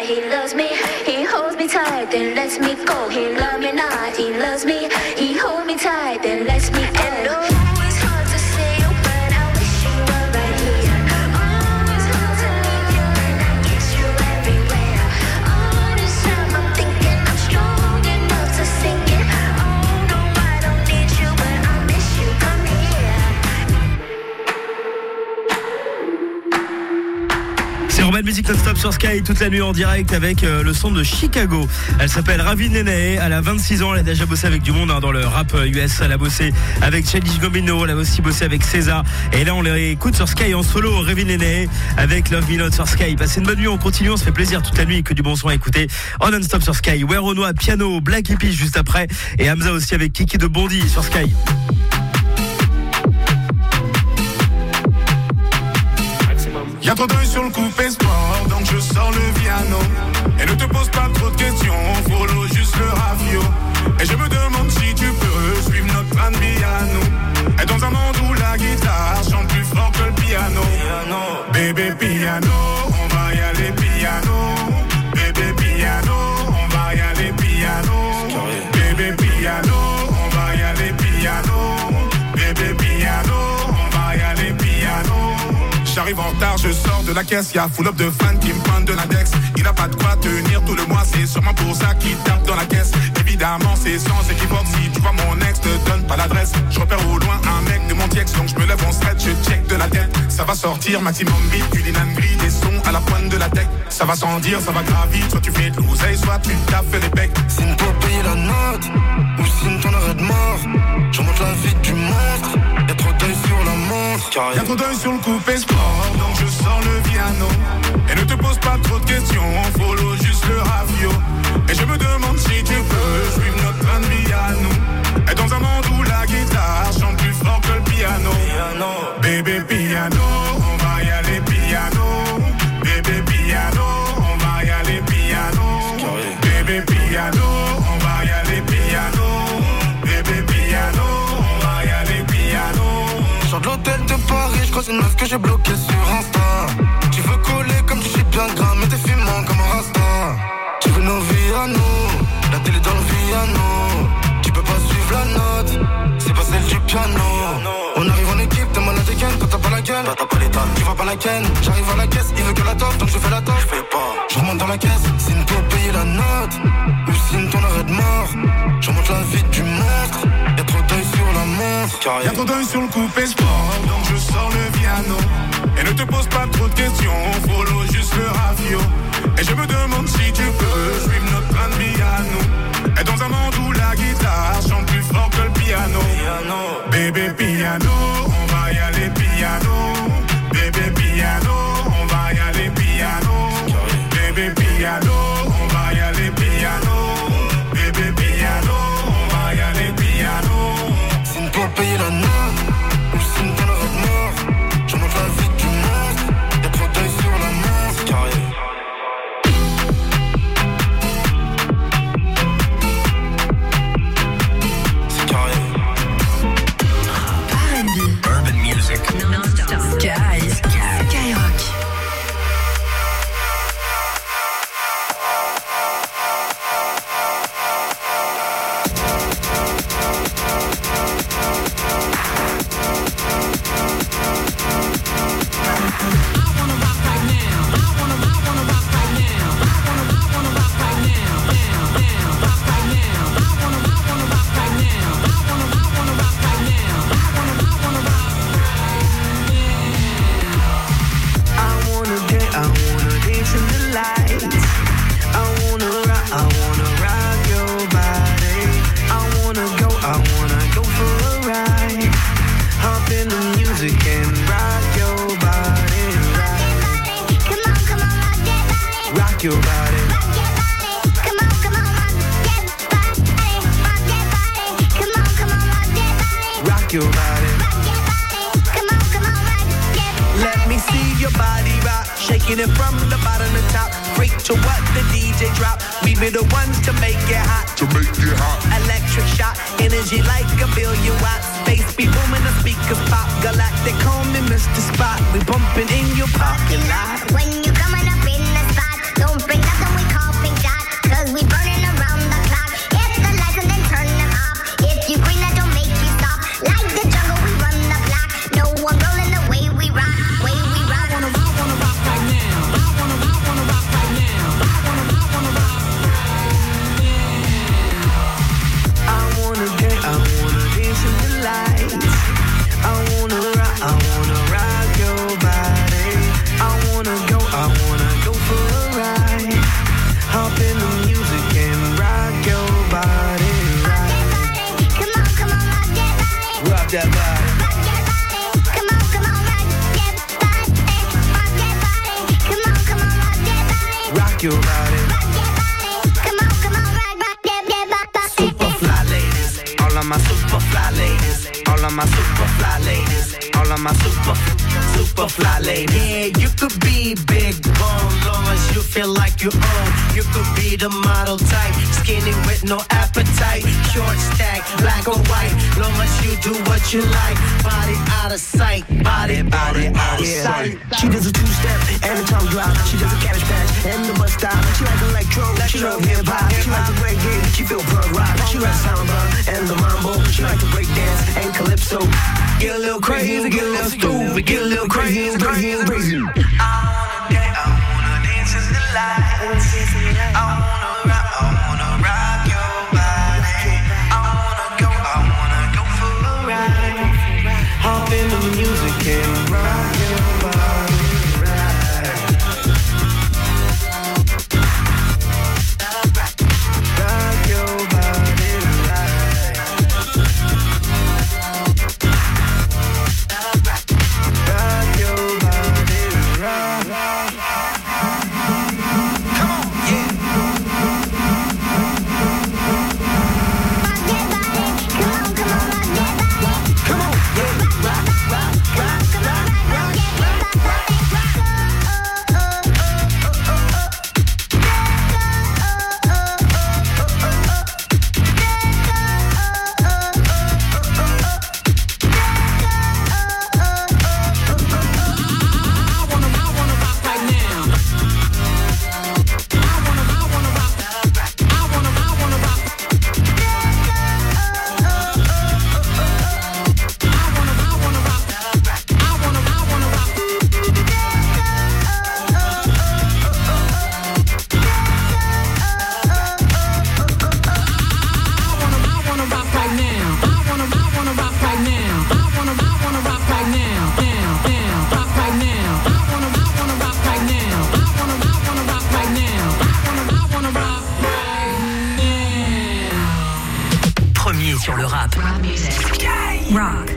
he loves me. He holds me tight, then lets me go. He loves me not, he loves me. He holds me tight, then lets me go. And oh, it's hard to say, but I wish you were right here. Oh, it's hard to leave you and I get you everywhere. All this time I'm thinking I'm strong enough to sing it. Oh no, I don't need you, but I miss you. Come here. C'est Urban Music Non-Stop sur Sky toute la nuit en direct avec euh, le son de Chicago. Elle s'appelle Ravi Nene, elle a vingt-six ans, elle a déjà bossé avec du monde hein, dans le rap U S. Elle a bossé avec Childish Gambino, elle a aussi bossé avec César. Et là on les écoute sur Sky en solo, Ravi Nene avec Love Me Not sur Sky. Passez une bonne nuit, on continue, on se fait plaisir toute la nuit, que du bon son à écouter en non-stop sur Sky. Where Renoir, piano, Black Hippie juste après et Hamza aussi avec Kiki de Bondy sur Sky. Y'a trop d'œil sur le coupé sport, donc je sors le piano. Et ne te pose pas trop de questions, follow juste le ravio. Et je me demande si tu peux suivre notre plan de piano. Et dans un monde où la guitare chante plus fort que le piano. Bébé piano, on va y aller piano. Bébé piano, on va y aller piano. Bébé piano, on va y aller piano. Bébé piano, on va y aller piano. J'arrive en retard, je sors de la caisse, y'a full up de fans qui me pointent de l'index. Il n'a pas de quoi tenir tout le mois, c'est sûrement pour ça qu'il tape dans la caisse. Évidemment, c'est sans équivoque, si tu vois mon ex, te donne pas l'adresse. Je repère au loin un mec de mon tiex, donc je me lève en stretch, je check de la tête. Ça va sortir, maximum beat, du linangri, des sons à la pointe de la tech. Ça va sans dire, ça va gravir, soit tu fais de l'oseille, soit tu tapes fait les becs. Signe pour payer la note, ou signe ton arrêt de mort. Je monte la vie du monstre, y'a trop d'œil sur la montre. Y'a trop d'œil sur le coupé sport, donc je sors le piano. Et ne te pose pas trop de questions, follow juste le ravio. Et je me demande si tu peux suivre notre plan de piano. Et dans un monde où la guitare chante plus fort que le piano. Bébé piano, on va y aller piano. Bébé piano, on va y aller piano. Bébé piano, on va y aller piano. Bébé piano, on va y aller piano. Sors de l'hôtel de Paris, je croise une meuf que j'ai bloquée sur Insta. Tu veux coller comme tu sais bien gras, mais t'es fumant comme un rasta. Tu veux nos vies à nous, la télé dans le piano. Tu peux pas suivre la note, c'est pas celle du piano. On arrive en équipe, t'es malade again, toi t'as pas la gueule, toi t'as pas l'état, tu vas pas la ken. J'arrive à la caisse, il veut que la toffe, donc je fais la toffe. Je fais pas, je remonte dans la caisse, signe pour payer la note, ou signe ton arrêt de mort. Je remonte la vie du monstre, y'a trop d'œil sur la montre. Y'a trop d'œil sur le coupé sport, donc je sors le piano. Et ne te pose pas trop de questions, follow juste le ravio. Et je me demande si tu peux suivre notre plan de piano. Et dans un monde où la guitare chante plus fort que le piano. Bébé piano, on va y aller piano. Bébé piano, on va y aller piano. Bébé piano, on va y aller piano. Bébé piano, on va y aller piano. Signe pour payer la note, ou signe ton arrêt de mort. Je monte la vie du monstre, y'a trop d'œil sur la montre. Carré. Urban Music Non-Stop Sky Skyrock. Your body. Come on, come on, rock that body, rock that body. Come on, come on, rock that body. Rock your body. Come on, come on, rock that. Let me see your body rock, shaking it from the bottom to top. Freak to what the D J drop. We be the ones to make it hot. To make it hot. Electric shock, energy like a billion watts. Space be booming, the speakers pop. Galactic, call me Mister Spot. We bumping in your parking lot. When you coming up in the spot, don't bring nothing with that body. Rock your body. Super fly ladies, all of my super fly ladies, all of my super fly ladies, all of my super, super fly ladies. Yeah, you could be big bone, long as you feel like you own. You could be the model type, skinny with no appetite, short stack, black or white, long as you do what you like. Body out of sight, body, body out of sight. She does a two-step and a tongue drop. She does a cabbage patch and the bus stop. She like electro, she love hip-hop. She like the reggae, she feel punk rock. She like samba and the mambo. She like to break dance and calypso. Get a little crazy, get a little stupid, get a little crazy and crazy and crazy. I wanna dance, I wanna dance in the light. I wanna rock, I wanna rock your body. I wanna go, I wanna go for a ride. Hop in the music and rock your body. Rock your body right. Rock your body right. Come on, yeah. Come on, yeah. Rock, rock, rock, rock, rock. Premier sur le rap. Rock.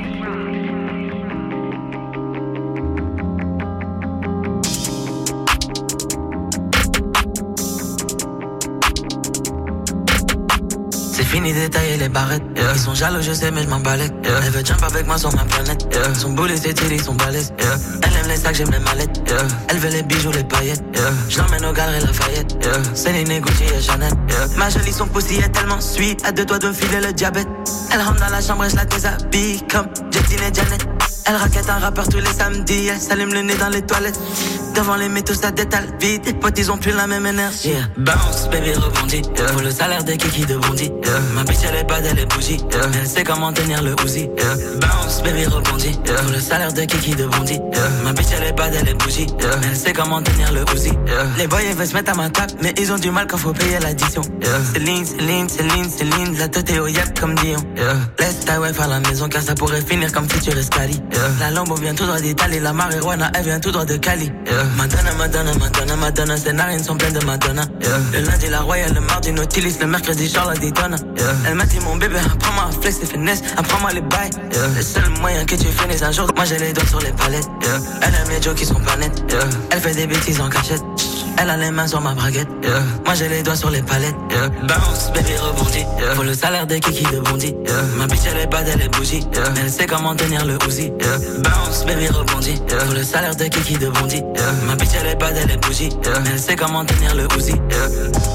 C'est fini d'étailler les barrettes, yeah. Ils sont jaloux, je sais, mais je m'en balais, yeah. Elle veut jump avec moi sur ma planète, yeah. Son boulet, c'est ils sont balèzes, yeah. Elle aime les sacs, j'aime les mallettes, yeah. Elle veut les bijoux, les paillettes, yeah. Je l'emmène au galeries Lafayette, yeah. Céline, Gucci et Chanel, yeah. Ma jolie, son pussy est tellement sweet, à deux doigts de me filer le diabète. Elle rentre dans la chambre et je la déshabille comme Jetine et Janet. Elle raquette un rappeur tous les samedis, elle s'allume le nez dans les toilettes. Devant les métaux, ça détale vite. Les potes, ils ont plus la même énergie. Yeah. Bounce, baby, rebondit. Yeah. Pour le salaire des kiki de Bondy. Yeah. Ma bitch, elle est pas elle est bougie. Yeah. Elle sait comment tenir le Uzi. Yeah. Bounce, baby, rebondit. Yeah. Pour le salaire des kiki de Bondy. Yeah. Ma bitch, elle est pas elle est bougie. Yeah. Elle sait comment tenir le Uzi. Yeah. Les boys, ils veulent se mettre à ma table, mais ils ont du mal quand faut payer l'addition. Yeah. Céline, Céline, Céline, Céline. La tête est au yep comme Dion. Yeah. Laisse ta wife à la maison, car ça pourrait finir comme Future Escali. Yeah. La Lambo vient tout droit d'Italie. La marijuana, elle vient tout droit de Cali. Yeah. Madonna, Madonna, Madonna, Madonna, ses narines sont pleines de Madonna. Yeah. Le lundi, la Royale, le mardi, Nautilus, le mercredi, Charlotte Daytona. Yeah. Elle m'a dit, mon bébé, apprends-moi à flex et finesse, apprends-moi les bails. Yeah. Le seul moyen que tu finisses un jour, moi j'ai les doigts sur les palettes. Yeah. Elle aime les jokes qui sont pas nets. Yeah. Elle fait des bêtises en cachette. Elle a les mains sur ma braguette. Yeah. Moi j'ai les doigts sur les palettes. Yeah. Bounce, baby, rebondit. Yeah. Pour le salaire des kiki de Bondy. Yeah. Ma bitch, elle est pas elle est bougie. Yeah. Elle sait comment tenir le Uzi. Yeah. Bounce, baby, rebondit. Yeah. Pour le salaire des kiki de Bondy. Yeah. Ma bitch, elle est pas elle est bougie. Yeah. Elle sait comment tenir le Uzi. Yeah.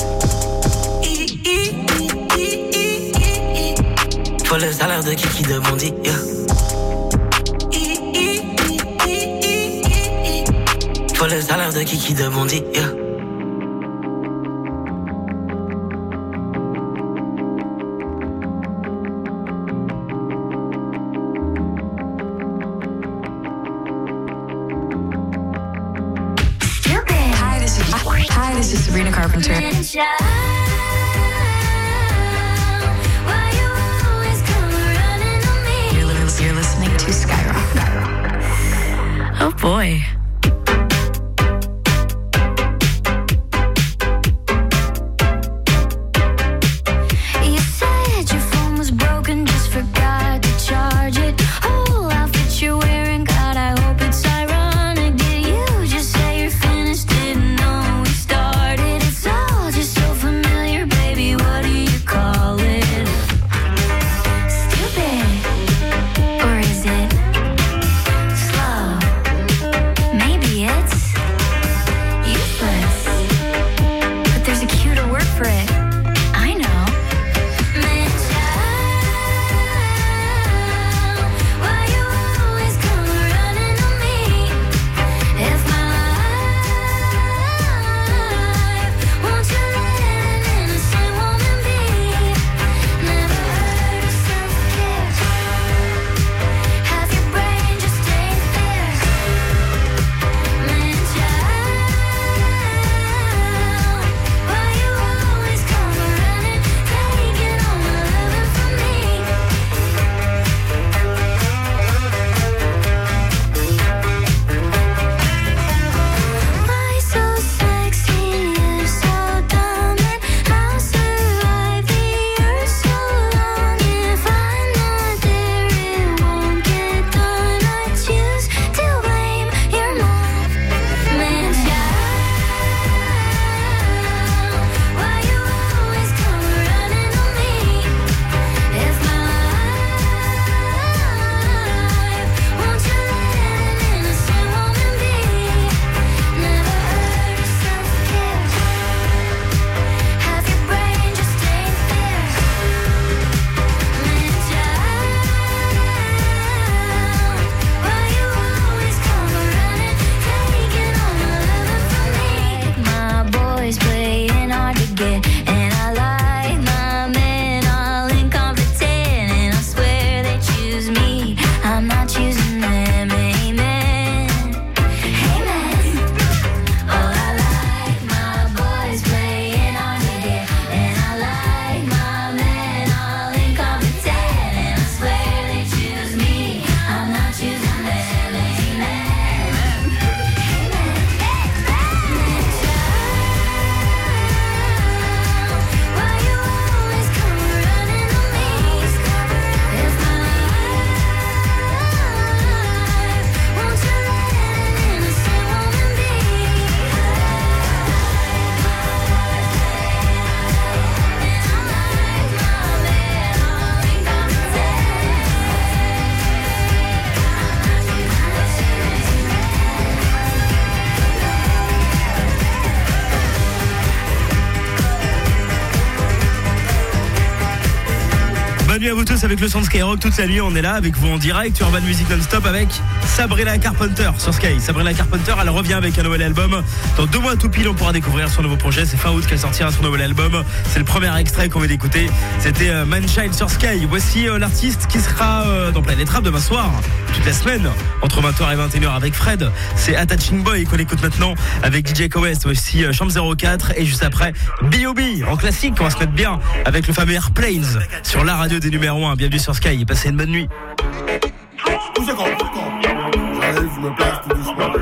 Pour le salaire de kiki de Bondy. Yeah. Pour le salaire de kiki de Bondy. Yeah. Hi, this is Sabrina Carpenter. You're, li- you're listening to Skyrock. Oh boy. You said your phone was broken, just forgot to charge bonne nuit à vous tous avec le son de Skyrock. Toute la nuit, on est là avec vous en direct sur Urban Music Non-Stop avec Sabrina Carpenter sur Sky. Sabrina Carpenter, elle revient avec un nouvel album. Dans deux mois tout pile, on pourra découvrir son nouveau projet. C'est fin août qu'elle sortira son nouvel album. C'est le premier extrait qu'on vient d'écouter. C'était euh, Manchild sur Sky. Voici euh, l'artiste qui sera euh, dans Planète Rap demain soir, toute la semaine, entre vingt heures et vingt et une heures avec Fred. C'est Attaching Boy qu'on écoute maintenant avec D J Quest, aussi euh, Chambre zéro quatre. Et juste après, B O B en classique. On va se mettre bien avec le fameux Airplanes sur la radio des numéros un. Bienvenue sur Sky. Passez une bonne nuit. Tout c'est quand, j'arrive, je me place tout doucement.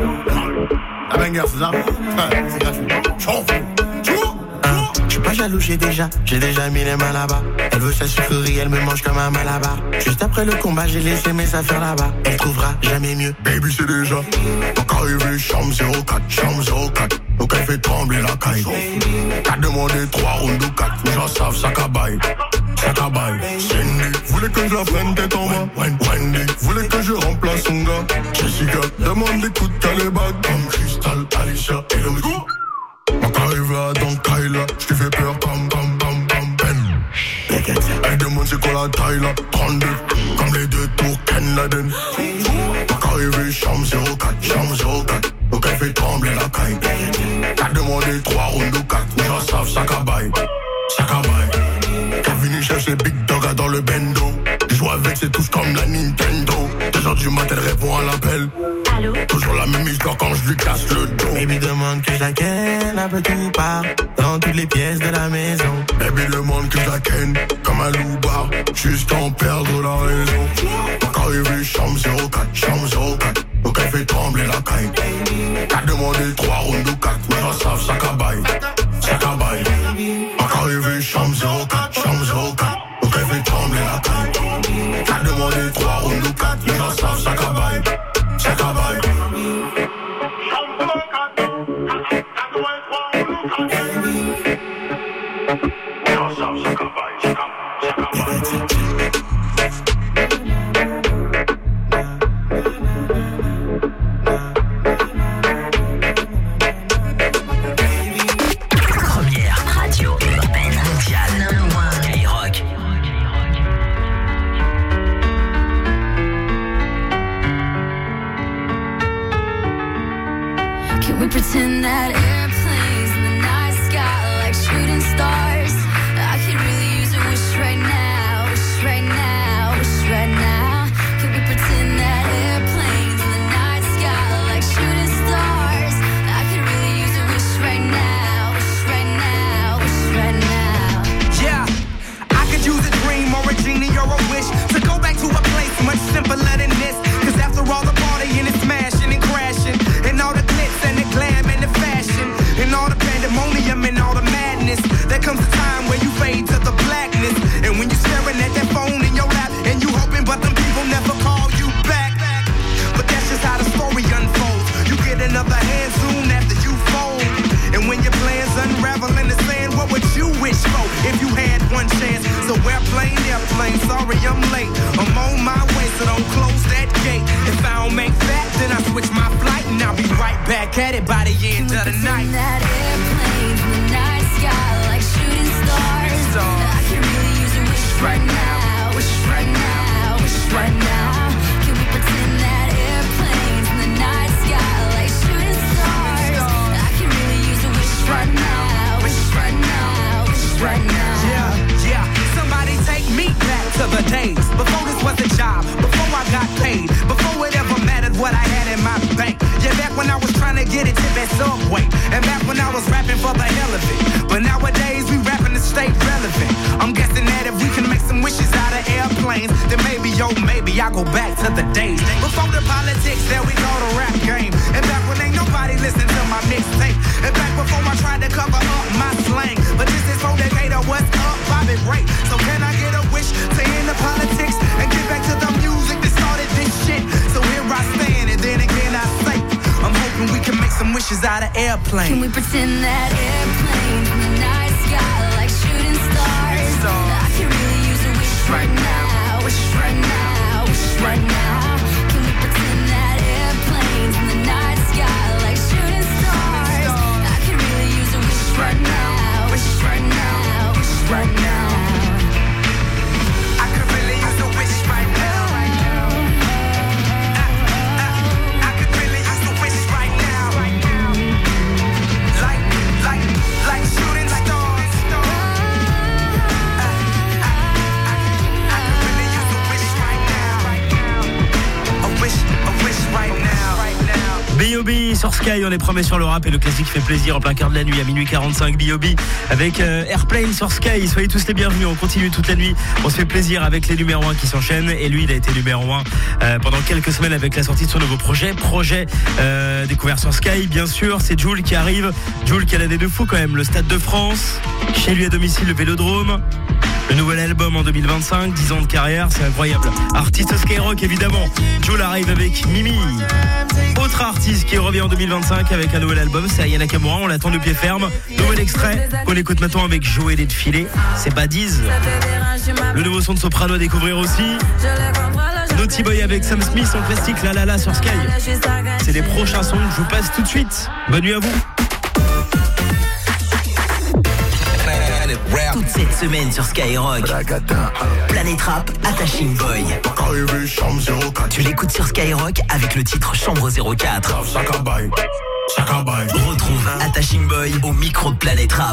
La banger, c'est ça? Ouais, c'est gratuit. J'en fous. Je suis pas jaloux, j'ai déjà, j'ai déjà mis les mains là-bas. Elle veut sa sucrerie, elle me mange comme un malabar. Juste après le combat, j'ai laissé mes affaires là-bas. Elle trouvera jamais mieux. Baby, c'est déjà. Donc arrivé, chambre zéro quatre, chambre zéro quatre. Donc elle fait trembler la caille. T'as demandé trois rounds ou quatre. J'en savent, ça cabaye. Ça cabaye. Cindy, voulait que je la prenne tête en bas. Wendy, voulait que je remplace son gars. Jessica, demande des coups de calébag. Comme Crystal, Alicia et Lodi. Ma carrière à Don Kyla, j't'ai fait peur comme comme comme comme Ben. Elle demande c'est quoi la taille là, trente-deux, comme les deux tours Ken Laden. Ma carrière chambre zéro quatre, chambre zéro quatre, donc elle fait trembler la caille. T'as demandé trois rounds ou quatre, j'en savent ça cabaye, ça cabaye. T'es venu chercher Big Dog dans le bendo. Je joue avec c'est tous comme la Nintendo. Deux heures du matin elle répond à l'appel. Allô? Toujours la même histoire quand je lui casse le dos. Baby demande que je la ken un peu tout part, dans toutes les pièces de la maison. Baby demande que je la ken comme un loupard, juste en perdre la raison. Quand arrivé chambre zéro quatre, chambre zéro quatre, donc elle fait trembler la caille. T'as demandé trois rounds ou quatre, mais j'en savent ça cabaye, ça cabaye. Quand arrivé chambre zéro quatre, chambre zéro quatre, donc elle fait trembler la caille. T'as demandé trois rounds ou quatre, mais j'en savent ça cabaye. Ça cabaye. Première radio urbaine mondiale. Skyrock. Can we pretend that airplanes in the night sky like shooting stars? I could really use a wish right now, wish right now, wish right now. Can we pretend that airplanes in the night sky like shooting stars? I could really use a wish right now, wish right now, wish right now. Yeah, I could use a dream or a genie or a wish to go back to a place much simpler than this. Cause after all the partying and smashing and crashing, and all the glitz and the glam and the fashion, and all the pandemonium and all the madness, there comes a time where you fade to the blackness. And when you're staring at that phone in your lap, and you hoping but them people never call you back. But that's just how the story unfolds. You get another hand soon after you fold. And when your plans unravel in the sand, what would you wish for if you had one chance? So airplane, airplane, sorry I'm late. I'm on my way, so don't close that gate. If I don't make that, then I switch my flight, and I'll be right back at it by the end of the night. That airplane in the night sky like shooting stars. I can really use a wish right now, wish right now, wish right now. Can we pretend that airplanes in the night sky like shooting stars? I can really use a wish right now, wish right now, wish right now. Yeah, yeah. Somebody take me back to the days before this was a job, before I got paid, before it ever mattered what I had in my bank. Yeah, back when I was trying to get it to that Subway, and back when I was rapping for the hell of it. But nowadays we rapping to stay relevant. I'm guessing that if we can make some wishes out of airplanes, then maybe, yo, maybe I'll go back to the days before the politics that we call the rap game. And back when ain't nobody listened to my mixtape. And back before I tried to cover up my slang. But this is for Decatur, what's up, Bobby Ray? So can I get a wish to end the politics and get back to the music that started this shit? So here I stand, and then again I say, I'm hoping we can make some wishes out of airplanes. Can we pretend that airplanes in the night sky like shooting stars? I can really use a wish right now, wish right now, wish right now. Can we pretend that airplanes in the night sky like shooting stars? I can really use a wish right now, wish right now, wish right now. B sur Sky, on est promis sur le rap et le classique fait plaisir en plein cœur de la nuit à minuit quarante-cinq. B O B avec euh, Airplane sur Sky. Soyez tous les bienvenus, on continue toute la nuit. On se fait plaisir avec les numéros un qui s'enchaînent. Et lui, il a été numéro un euh, pendant quelques semaines avec la sortie de son nouveau projet. Projet euh, découvert sur Sky, bien sûr. C'est Jul qui arrive. Jul qui a l'année de fou quand même. Le Stade de France, chez lui à domicile, le Vélodrome. Le nouvel album en deux mille vingt-cinq, dix ans de carrière, c'est incroyable. Artiste Skyrock évidemment. Jul arrive avec Mimi. Autre artiste qui revient en deux mille vingt-cinc avec un nouvel album, c'est Aya Nakamura, on l'attend de pied ferme. Nouvel extrait qu'on écoute maintenant avec Joël et Défilé, c'est Badiz. Le nouveau son de Soprano à découvrir aussi. Naughty Boy avec Sam Smith en plastique, la la la sur Sky. C'est les prochains sons que je vous passe tout de suite. Bonne nuit à vous. Toute cette semaine sur Skyrock, Planète Rap, Attaching Boy. Tu l'écoutes sur Skyrock avec le titre Chambre zéro quatre. Retrouve Attaching Boy au micro de Planète Rap.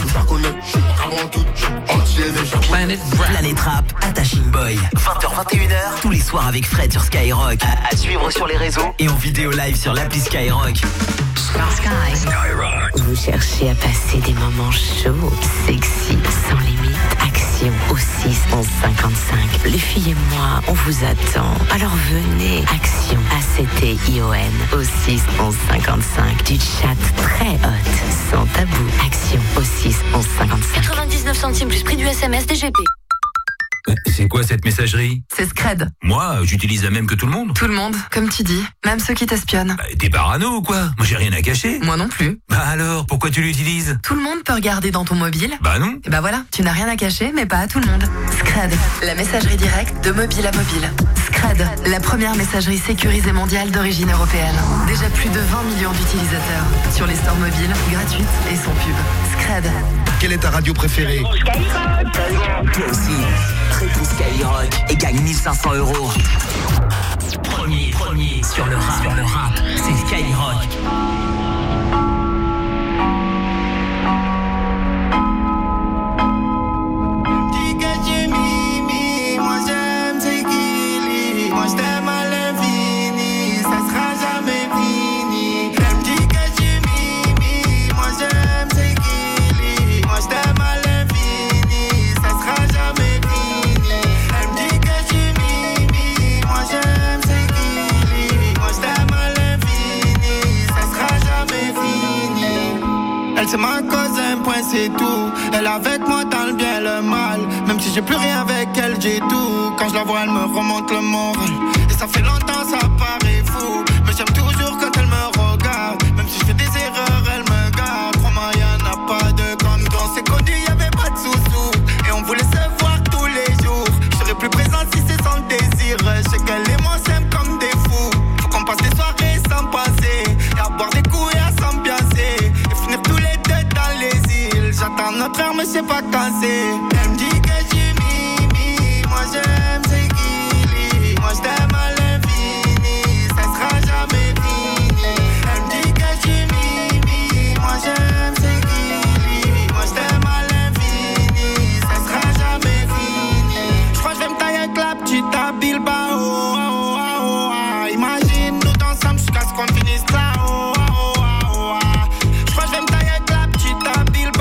Planète Rap, Attaching Boy. vingt heures vingt et une heures tous les soirs avec Fred sur Skyrock. À, à suivre sur les réseaux et en vidéo live sur l'appli Skyrock. Skyrock. Vous cherchez à passer des moments chauds, sexy, sans limite. Action au six onze cinquante-cinq. Les filles et moi, on vous attend. Alors venez. Action A C T I O N au six onze cinquante-cinq. Du chat très hot, sans tabou. Action au six onze cinquante-cinq. quatre-vingt-dix-neuf centimes plus prix du S M S D G P. C'est quoi cette messagerie? C'est Scred. Moi, j'utilise la même que tout le monde. Tout le monde, comme tu dis. Même ceux qui t'espionnent. Bah, t'es parano ou quoi? Moi, j'ai rien à cacher. Moi non plus. Bah alors, pourquoi tu l'utilises? Tout le monde peut regarder dans ton mobile. Bah non. Et bah voilà, tu n'as rien à cacher, mais pas à tout le monde. Scred, la messagerie directe de mobile à mobile. Scred, la première messagerie sécurisée mondiale d'origine européenne. Déjà plus de vingt millions d'utilisateurs. Sur les stores mobiles, gratuites et sans pub. Scred. Quelle est ta radio préférée? Toi aussi, réponds Skyrock et gagne mille cinq cents euros. Premier, premier sur le rap, sur le rap, c'est Skyrock. Moi j'aime tes guilis, moi je t'aime à l'infini, ça sera jamais fini. Elle me dit que tu mimi, moi j'aime tes guilis, moi je t'aime à l'infini, ça sera jamais fini. Elle me dit que tu mimi, moi j'aime tes guilis, moi je t'aime à l'infini, ça sera jamais fini. Elle c'est ma cousin, point c'est tout. Elle avec moi dans le bien et le mal. Même si j'ai plus rien avec elle, j'ai tout. Quand je la vois, elle me remonte le moral. Et ça fait longtemps, ça paraît fou. Mais j'aime toujours quand elle me regarde. Même si je fais des erreurs, elle me garde. Crois-moi, y'en a pas de comme dans ces connus, y'avait pas de sous-sous. Et on voulait se voir tous les jours. Je serais plus présent si c'est sans désir. Je sais qu'elle et moi s'aiment comme des fous. Faut qu'on passe des soirées sans passer. Et à boire des coups et à s'ambiancer. Et finir tous les deux dans les îles. J'attends notre heure, mais je sais pas quand c'est. Elle me dit que tu mimi, moi j'aime tes guilis, moi je t'aime à l'infini, ça sera jamais fini. Elle me dit que tu mimi, moi j'aime tes guilis, moi je t'aime à l'infini, ça sera jamais fini. Je crois que je vais me tailler avec la petite à Bilbao, oh, oh, oh, oh. Imagine nous ensemble jusqu'à ce qu'on finisse là, oh, oh, oh, oh. Je crois que je vais me tailler avec la petite à Bilbao.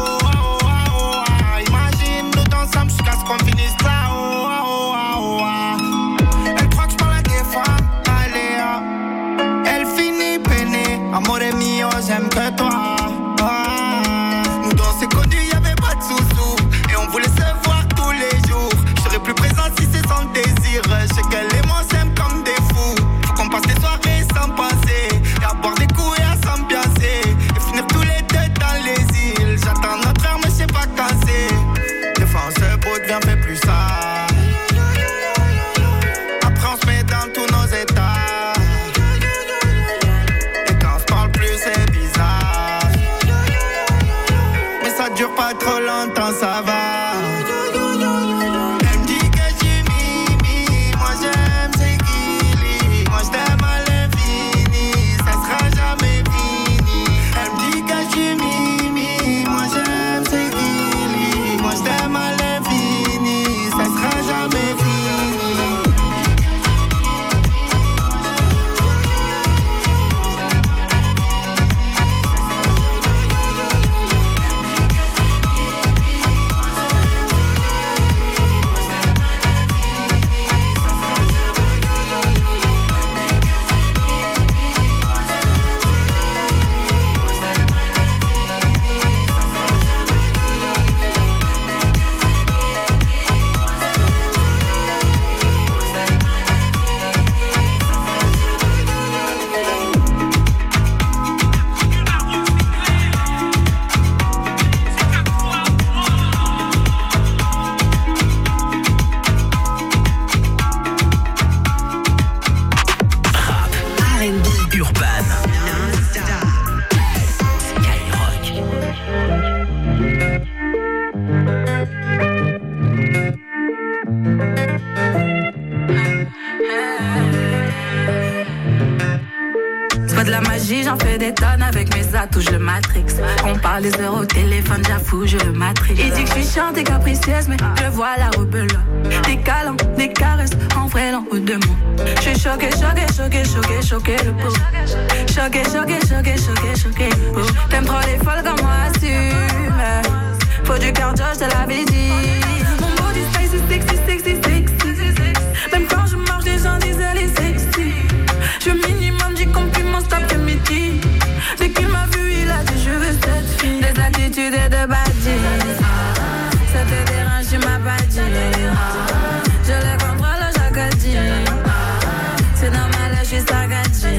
Jusqu'à ce qu'on finisse là, oh, oh, oh, oh. Elle croit que je parle à des femmes, allez, oh. Elle finit peinée, amore mio, j'aime que toi, oh. Nous dans ces connus, y'avait pas de sous-sous. Et on voulait se voir tous les jours. Je serais plus présent si c'est sans désir. Je sais qu'elle et moi s'aiment comme des fous. Faut qu'on passe des soirées sans passer. Et à boire des coups et à s'ambiancer. Et finir tous les deux dans les îles. J'attends notre heure, mais je sais pas quand c'est. On se beau devient fait plus ça. Après on se met dans tous nos états. Et quand on se parle plus c'est bizarre. Mais ça dure pas trop longtemps, ça va. Elle me dit que tu mimi, moi j'aime tes guilis, moi je t'aime à l'infini, ça sera jamais fini. Elle me dit que tu mimi, moi j'aime tes guilis, moi je t'aime à l'infini, ça sera jamais fini. J'en fais des tonnes avec mes atouts, je le matrix. On parle des heures au téléphone, j'avoue, je le matrix. Il dit que je suis chiante et capricieuse, mais je vois la rebelle. Des câlins, des caresses, en vrai l'en haut de moi. Je suis choquée, choquée, choquée, choquée, choquée le pot. Choquée, choquée, choquée, choquée, choquée le pot. T'aimes trop les folles comme moi, assume. Faut du cardio, je te l'avais dit. Mon body spicy, sexy, sexy, sexy. Même quand je marche, les gens disent elle est sexy. Je veux minimum dix compliments cet après-midi. Dès qu'il m'a vu, il a dit je veux cette fille. Des attitudes et de badis. Ça te dérange, tu m'as pas dit. Je les contrôle chaque dit. C'est normal, je suis sagadi.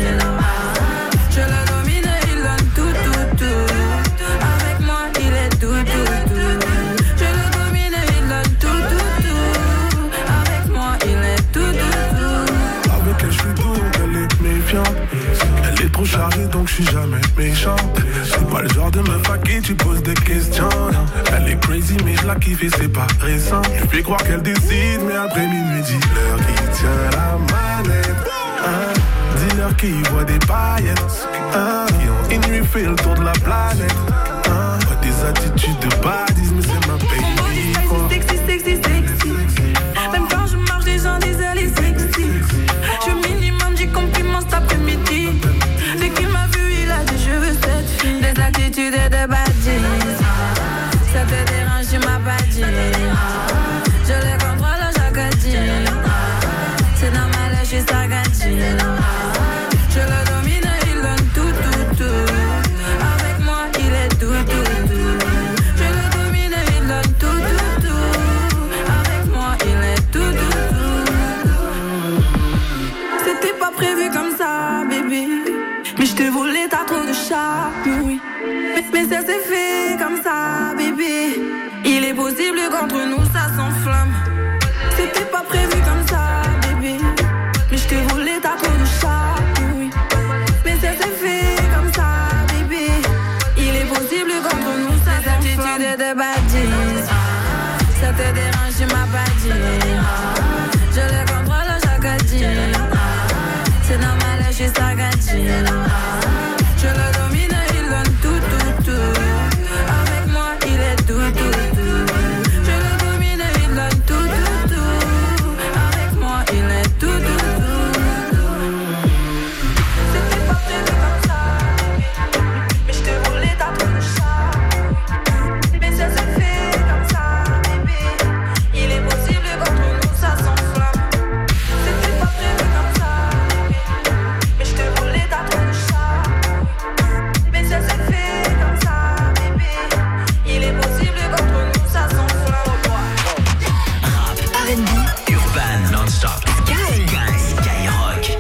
Je le domine, il donne tout, tout, tout. Avec moi, il est tout, tout, tout. Je le domine, il donne tout, tout, tout. Avec moi, il est tout, tout, tout. Avec elle, je suis doux, elle est méfiante. Elle est trop chargée, donc je suis jamais méchant. C'est pas le genre de meuf à qui tu poses des questions. Elle est crazy, mais je la kiffe et c'est pas récent. Je fais croire qu'elle décide, mais après minuit, dis-leur qui tient la manette. Hein? Dis-leur qui voit des paillettes. Hein? Qui ont une nuit fait le tour de la planète. Hein? Pas des attitudes de badis, mais c'est ma baby. Mon body sexy, sexy, sexy. Même quand je marche, les gens disent elle est sexy. Je veux minimum dix compliments cet après-midi. Dès qu'il m'a vu, il a dit je veux cette fille. Des attitudes et de badis. Ça te dérange, tu m'as pas dit. Je les contrôle chaque dit. C'est normal, je suis sagadi. Je le domine, il donne tout, tout, tout. Avec moi, il est tout, tout, tout. Je le domine, il donne tout, tout, tout. Avec moi, il est tout, tout, tout. C'était pas prévu comme ça, bébé. Mais je te voulais, t'as trop de charme, oui. Mais, mais ça s'est fait comme ça, bébé. Il est possible qu'entre nous ça s'enflamme. C'était pas prévu comme ça, bébé. Mais je te voulais, t'as trop de charme, oui. Mais ça s'est fait comme ça, bébé. Il est possible qu'entre nous ça s'enflamme. Des attitudes et de badis. Ça te dérange, tu m'as pas dit. Je les contrôle chaque dit. C'est normal, je suis sagadi. Je le domine, il donne tout, tout, tout. Avec moi, il est tout, tout, tout. Je le domine, il donne tout, tout, tout. Avec moi, il est tout, tout, tout. C'était pas prévu comme ça. Mais je te voulais, t'as trop de charme. Mais ça s'est fait comme ça, bébé. Il est possible qu'entre nous ça s'enflamme. C'était pas prévu comme ça. Mais je te voulais, t'as trop de charme. Mais ça s'est fait comme ça, bébé. Il est possible qu'entre nous ça s'enflamme. Rap, R and B, urban, non-stop. Sky, Skyrock.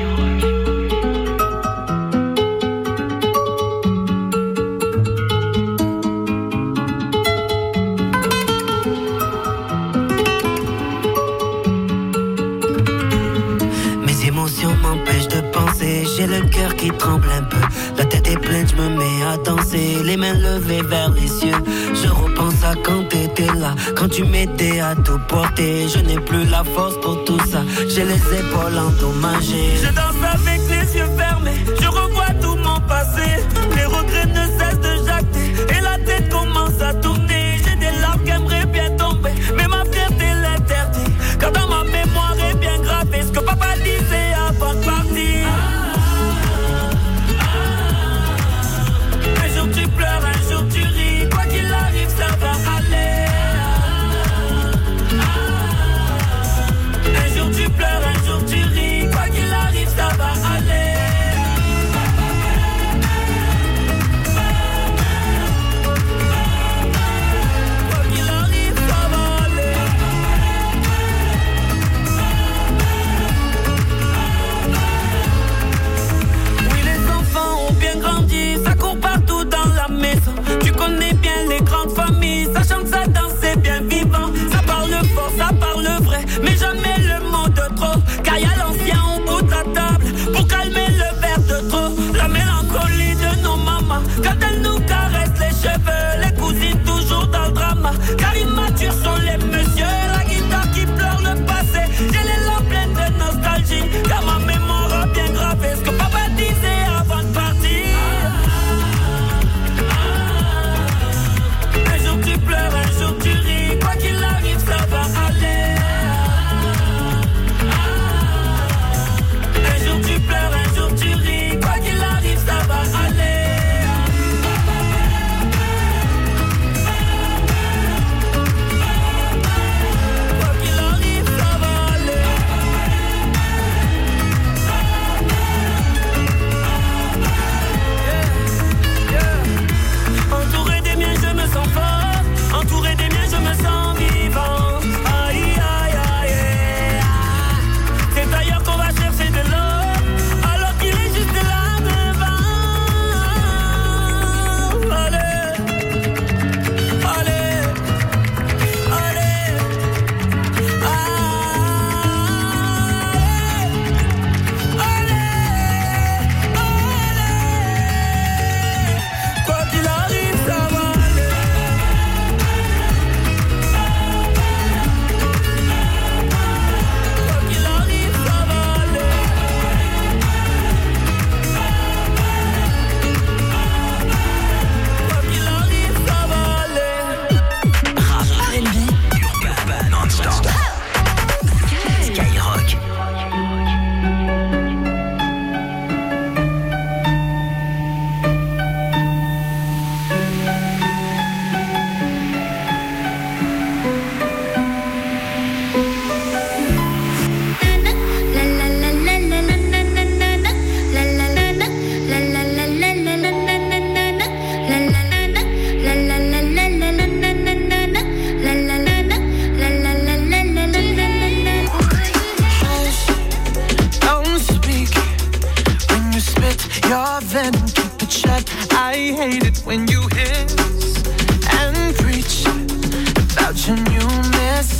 Mes émotions m'empêchent de penser. J'ai le cœur qui tremble un peu. La tête est pleine, je me mets à danser. Les mains levées vers les cieux. Je repense à quand t'étais là. Quand tu m'aidais à tout porter. Je n'ai plus la force pour tout ça. J'ai les épaules endommagées. Je danse avec les yeux fermés. Je revois tout mon passé. Les regrets ne cessent de jacter. Et la tête commence à tourner. J'ai des larmes qui aimeraient bien tomber. Mais ma fierté l'interdit. Car dans ma mémoire est bien gravé ce que papa disait avant de partir. Un jour tu pleures, un jour tu ris. Quoi qu'il arrive, ça va aller. Un jour tu pleures, un jour tu ris. Quoi qu'il arrive, ça va aller.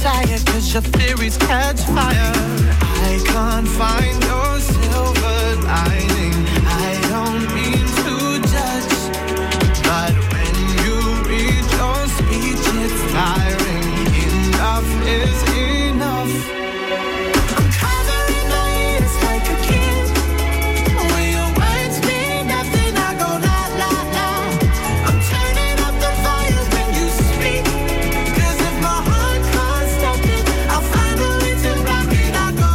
desire, cause your theories catch fire. I can't find your silver lining. I don't mean to judge, but when you read your speech, it's tiring. Enough is enough. I'm covering my ears like a kid. When your words mean nothing, I go la la la. I'm turning up the volume when you speak, cause if my heart can't stop it, I'll find a way to rock it. I go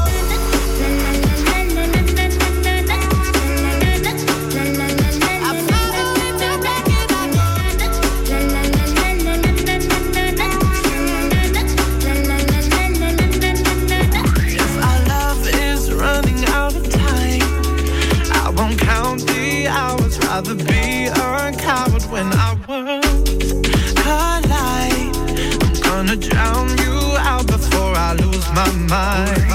if our love is running out of time, I won't count the hours. Rather be a coward when our worlds collide. I'm gonna drown you out before I lose my mind.